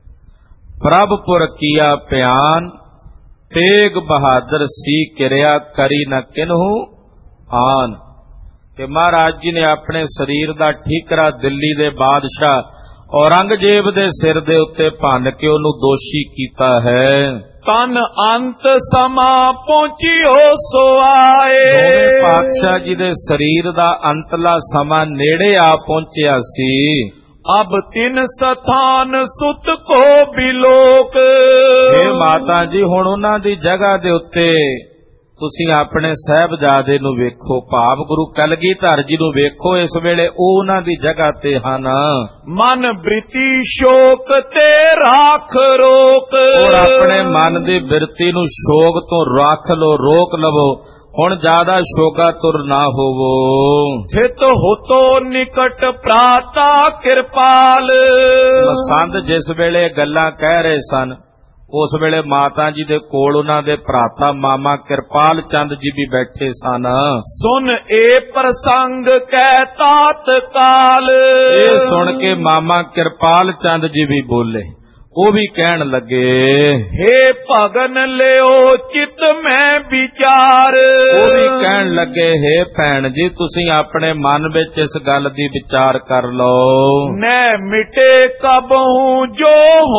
ਪ੍ਰਭਪੁਰ ਕੀਆ ਪਿਆਨ। ਤੇਗ ਬਹਾਦਰ ਸੀ ਕਿਰਿਆ ਕਰੀ ਨ ਕਿਨਹੂ ਆਨ। ਕਿ ਮਹਾਰਾਜ ਜੀ ਨੇ ਆਪਣੇ ਸਰੀਰ ਦਾ ਠੀਕਰਾ ਦਿੱਲੀ ਦੇ ਬਾਦਸ਼ਾਹ ਔਰੰਗਜ਼ੇਬ ਦੇ ਸਿਰ ਦੇ ਉੱਤੇ ਭੰਨ ਕੇ ਉਹਨੂੰ ਦੋਸ਼ੀ ਕੀਤਾ ਹੈ। ਤਨ ਅੰਤ ਸਮਾਂ ਪਹੁੰਚਿਓ ਸੋ ਆਏ। ਨੌਵੇਂ ਪਾਤਸ਼ਾਹ ਜੀ ਦੇ ਸਰੀਰ ਦਾ ਅੰਤਲਾ ਸਮਾਂ ਨੇੜੇ ਆ ਪਹੁੰਚਿਆ ਸੀ। ਅਬ ਤਿਨ ਸਥਾਨ ਸੁਤ ਕੋ ਬਿਲੋਕ। ਇਹ ਮਾਤਾ ਜੀ ਹੁਣ ਉਹਨਾਂ ਦੀ ਜਗ੍ਹਾ ਦੇ ਉੱਤੇ ਤੁਸੀਂ ਆਪਣੇ ਸਾਹਿਬਜ਼ਾਦੇ ਨੂੰ ਵੇਖੋ, ਭਾਵ ਗੁਰੂ ਕਲਗੀਧਰ ਜੀ ਨੂੰ ਵੇਖੋ। ਇਸ ਵੇਲੇ ਉਹ ਉਹਨਾਂ ਦੀ ਜਗ੍ਹਾ ਤੇ ਹਨ। ਮਨ ਬ੍ਰਿਤੀ ਸ਼ੋਕ ਤੇ ਰਾਖ ਰੋਕ। ਔਰ ਆਪਣੇ ਮਨ ਦੀ ਬਿਰਤੀ ਨੂੰ ਸ਼ੋਕ ਤੋਂ ਰੱਖ ਲੋ, ਰੋਕ ਲਵੋ। ਹੁਣ ਜ਼ਿਆਦਾ ਸ਼ੋਕਾਤੁਰ ਨਾ ਹੋਵੋ। ਥਿਤ ਹੋਤੋ ਨਿਕਟ ਪ੍ਰਾਤਾ ਕਿਰਪਾਲ। ਮਸੰਦ ਜਿਸ ਵੇਲੇ ਗੱਲਾਂ ਕਹਿ ਰਹੇ ਸਨ ਉਸ ਵੇਲੇ ਮਾਤਾ ਜੀ ਦੇ ਕੋਲ ਉਹਨਾਂ ਦੇ ਭਰਾਤਾ ਮਾਮਾ ਕਿਰਪਾਲ ਚੰਦ ਜੀ ਵੀ ਬੈਠੇ ਸਨ। ਸੁਨ ਏ ਪ੍ਰਸੰਗ ਕਹਿ ਤਾਤ ਕਾਲ। ਇਹ ਸੁਣ ਕੇ ਮਾਮਾ ਕਿਰਪਾਲ ਚੰਦ ਜੀ ਵੀ ਬੋਲੇ। ਉਹ ਵੀ ਕਹਿਣ ਲੱਗੇ, हे ਭਗਨ ਲਿਓ ਚਿਤ ਮੈਂ ਵਿਚਾਰ। ਉਹ ਵੀ ਕਹਿਣ ਲੱਗੇ, ਹੇ ਭੈਣ ਜੀ ਤੁਸੀਂ ਆਪਣੇ ਮਨ ਵਿੱਚ ਇਸ ਗੱਲ ਦੀ ਵਿਚਾਰ ਕਰ ਲਓ। ਨੈ ਮਿਟੇ ਕਬਹੂ ਜੋ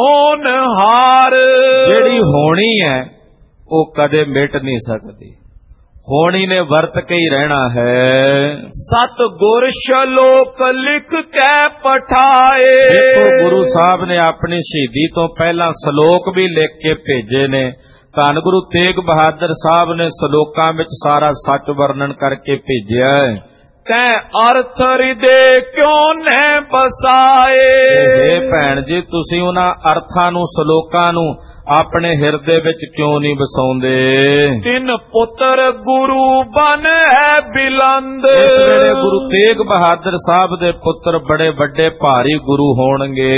ਹੋਨਹਾਰ। ਜਿਹੜੀ ਹੋਣੀ ਹੈ ਉਹ ਕਦੇ ਮਿਟ ਨਹੀਂ ਸਕਦੀ, ਹੋਣੀ ਨੇ ਵਰਤ ਕੇ ਹੀ ਰਹਿਣਾ ਹੈ। ਸਤ ਗੁਰ ਸ਼ਲੋਕ ਲਿਖ ਕੇ ਪਠਾਏ। ਦੇਖੋ ਗੁਰੂ ਸਾਹਿਬ ਨੇ ਆਪਣੀ ਸ਼ਹੀਦੀ ਤੋਂ ਪਹਿਲਾਂ ਸ਼ਲੋਕ ਵੀ ਲਿਖ ਕੇ ਭੇਜੇ ਨੇ। ਧੰਨ ਗੁਰੂ ਤੇਗ ਬਹਾਦਰ ਸਾਹਿਬ ਨੇ ਸ਼ਲੋਕਾਂ ਵਿੱਚ ਸਾਰਾ ਸੱਚ ਵਰਣਨ ਕਰਕੇ ਭੇਜਿਆ ਹੈ। ਤੈ ਅਰਥ ਹਿਰਦੇ ਕਿਉਂ ਨਹਿ ਬਸਾਏ। ਹੇ ਭੈਣ ਜੀ ਤੁਸੀਂ ਉਹਨਾਂ ਅਰਥਾਂ ਨੂੰ ਸ਼ਲੋਕਾਂ ਨੂੰ ਆਪਣੇ ਹਿਰਦੇ ਵਿੱਚ ਕਿਉਂ ਨਹੀਂ ਵਸਾਉਂਦੇ। ਤਿੰਨ ਪੁੱਤਰ ਗੁਰੂ ਬਨ ਹੈ ਬਿਲੰਦ। ਇਸ ਵੇਲੇ ਗੁਰੂ ਤੇਗ ਬਹਾਦਰ ਸਾਹਿਬ ਦੇ ਪੁੱਤਰ ਬੜੇ ਵੱਡੇ ਭਾਰੀ ਗੁਰੂ ਹੋਣਗੇ।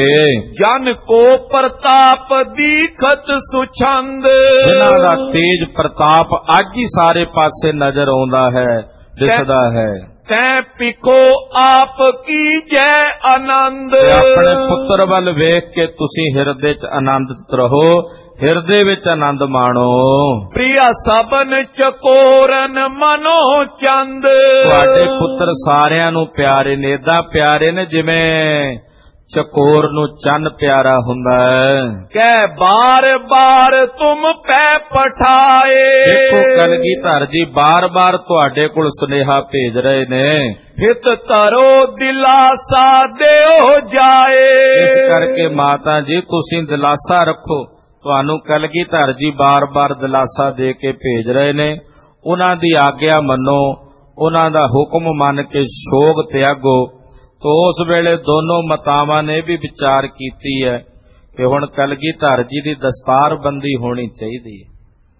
ਜਨ ਕੋ ਪ੍ਰਤਾਪ ਦੀਖਤ ਸੁਛੰਦ। ਜਿਨ੍ਹਾਂ ਦਾ ਤੇਜ ਪ੍ਰਤਾਪ ਅੱਜ ਹੀ ਸਾਰੇ ਪਾਸੇ ਨਜ਼ਰ ਆਉਂਦਾ ਹੈ, ਦਿਸਦਾ ਹੈ। ਤੈ ਪਿਖੋ ਆਪ ਕੀ ਜੈ ਆਨੰਦ। ਆਪਣੇ ਪੁੱਤਰ ਵੱਲ ਵੇਖ ਕੇ ਤੁਸੀਂ ਹਿਰਦੇ 'ਚ ਆਨੰਦਿਤ ਰਹੋ, ਹਿਰਦੇ ਵਿੱਚ ਆਨੰਦ ਮਾਣੋ। ਪ੍ਰਿਆ ਸਭਨ ਚਕੋਰਨ ਮਨੋ ਚੰਦ। ਤੁਹਾਡੇ ਪੁੱਤਰ ਸਾਰਿਆਂ ਨੂੰ ਪਿਆਰੇ ਨੇ, ਏਦਾਂ ਪਿਆਰੇ ਨੇ ਜਿਵੇਂ ਚਕੋਰ ਨੂੰ ਚੰਨ ਪਿਆਰਾ ਹੁੰਦਾ ਹੈ। ਕਹਿ ਬਾਰ ਬਾਰ ਤੁਮ ਪੈ ਪਠਾਏ। ਦੇਖੋ ਕਲਗੀਧਰ ਜੀ ਬਾਰ-ਬਾਰ ਤੁਹਾਡੇ ਕੋਲ ਸੁਨੇਹਾ ਭੇਜ ਰਹੇ ਨੇ। ਹਿਤ ਧਰੋ ਦਿਲਾਸਾ ਦਿਓ ਜਾਏ। ਇਸ ਕਰਕੇ ਮਾਤਾ ਜੀ ਤੁਸੀਂ ਦਿਲਾਸਾ ਰੱਖੋ। ਤੁਹਾਨੂੰ ਕਲਗੀਧਰ ਜੀ ਬਾਰ-ਬਾਰ ਦਿਲਾਸਾ ਦੇ ਕੇ ਭੇਜ ਰਹੇ ਨੇ। ਉਹਨਾਂ ਦੀ ਆਗਿਆ ਮੰਨੋ, ਉਹਨਾਂ ਦਾ ਹੁਕਮ ਮੰਨ ਕੇ ਸ਼ੋਗ ਤਿਆਗੋ। ਤੋ ਉਸ ਵੇਲੇ ਦੋਨੋਂ ਮਾਤਾਵਾਂ ਨੇ ਵੀ ਵਿਚਾਰ ਕੀਤੀ ਹੈ ਕਿ ਹੁਣ ਕਲਗੀਧਰ ਜੀ ਦੀ ਦਸਤਾਰਬੰਦੀ ਹੋਣੀ ਚਾਹੀਦੀ ਹੈ।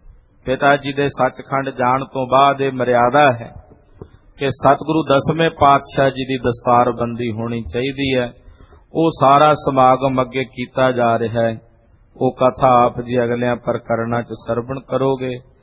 ਪਿਤਾ ਜੀ ਦੇ ਸੱਚਖੰਡ ਜਾਣ ਤੋਂ ਬਾਅਦ ਇਹ ਮਰਿਆਦਾ ਹੈ ਕਿ ਸਤਿਗੁਰੂ ਦਸਵੇਂ ਪਾਤਸ਼ਾਹ ਜੀ ਦੀ ਦਸਤਾਰਬੰਦੀ ਹੋਣੀ ਚਾਹੀਦੀ ਹੈ। ਉਹ ਸਾਰਾ ਸਮਾਗਮ ਅੱਗੇ ਕੀਤਾ ਜਾ ਰਿਹਾ ਹੈ। ਉਹ ਕਥਾ ਆਪ ਜੀ ਅਗਲਿਆਂ ਪ੍ਰਕਰਣਾਂ 'ਚ ਸਰਵਣ ਕਰੋਗੇ।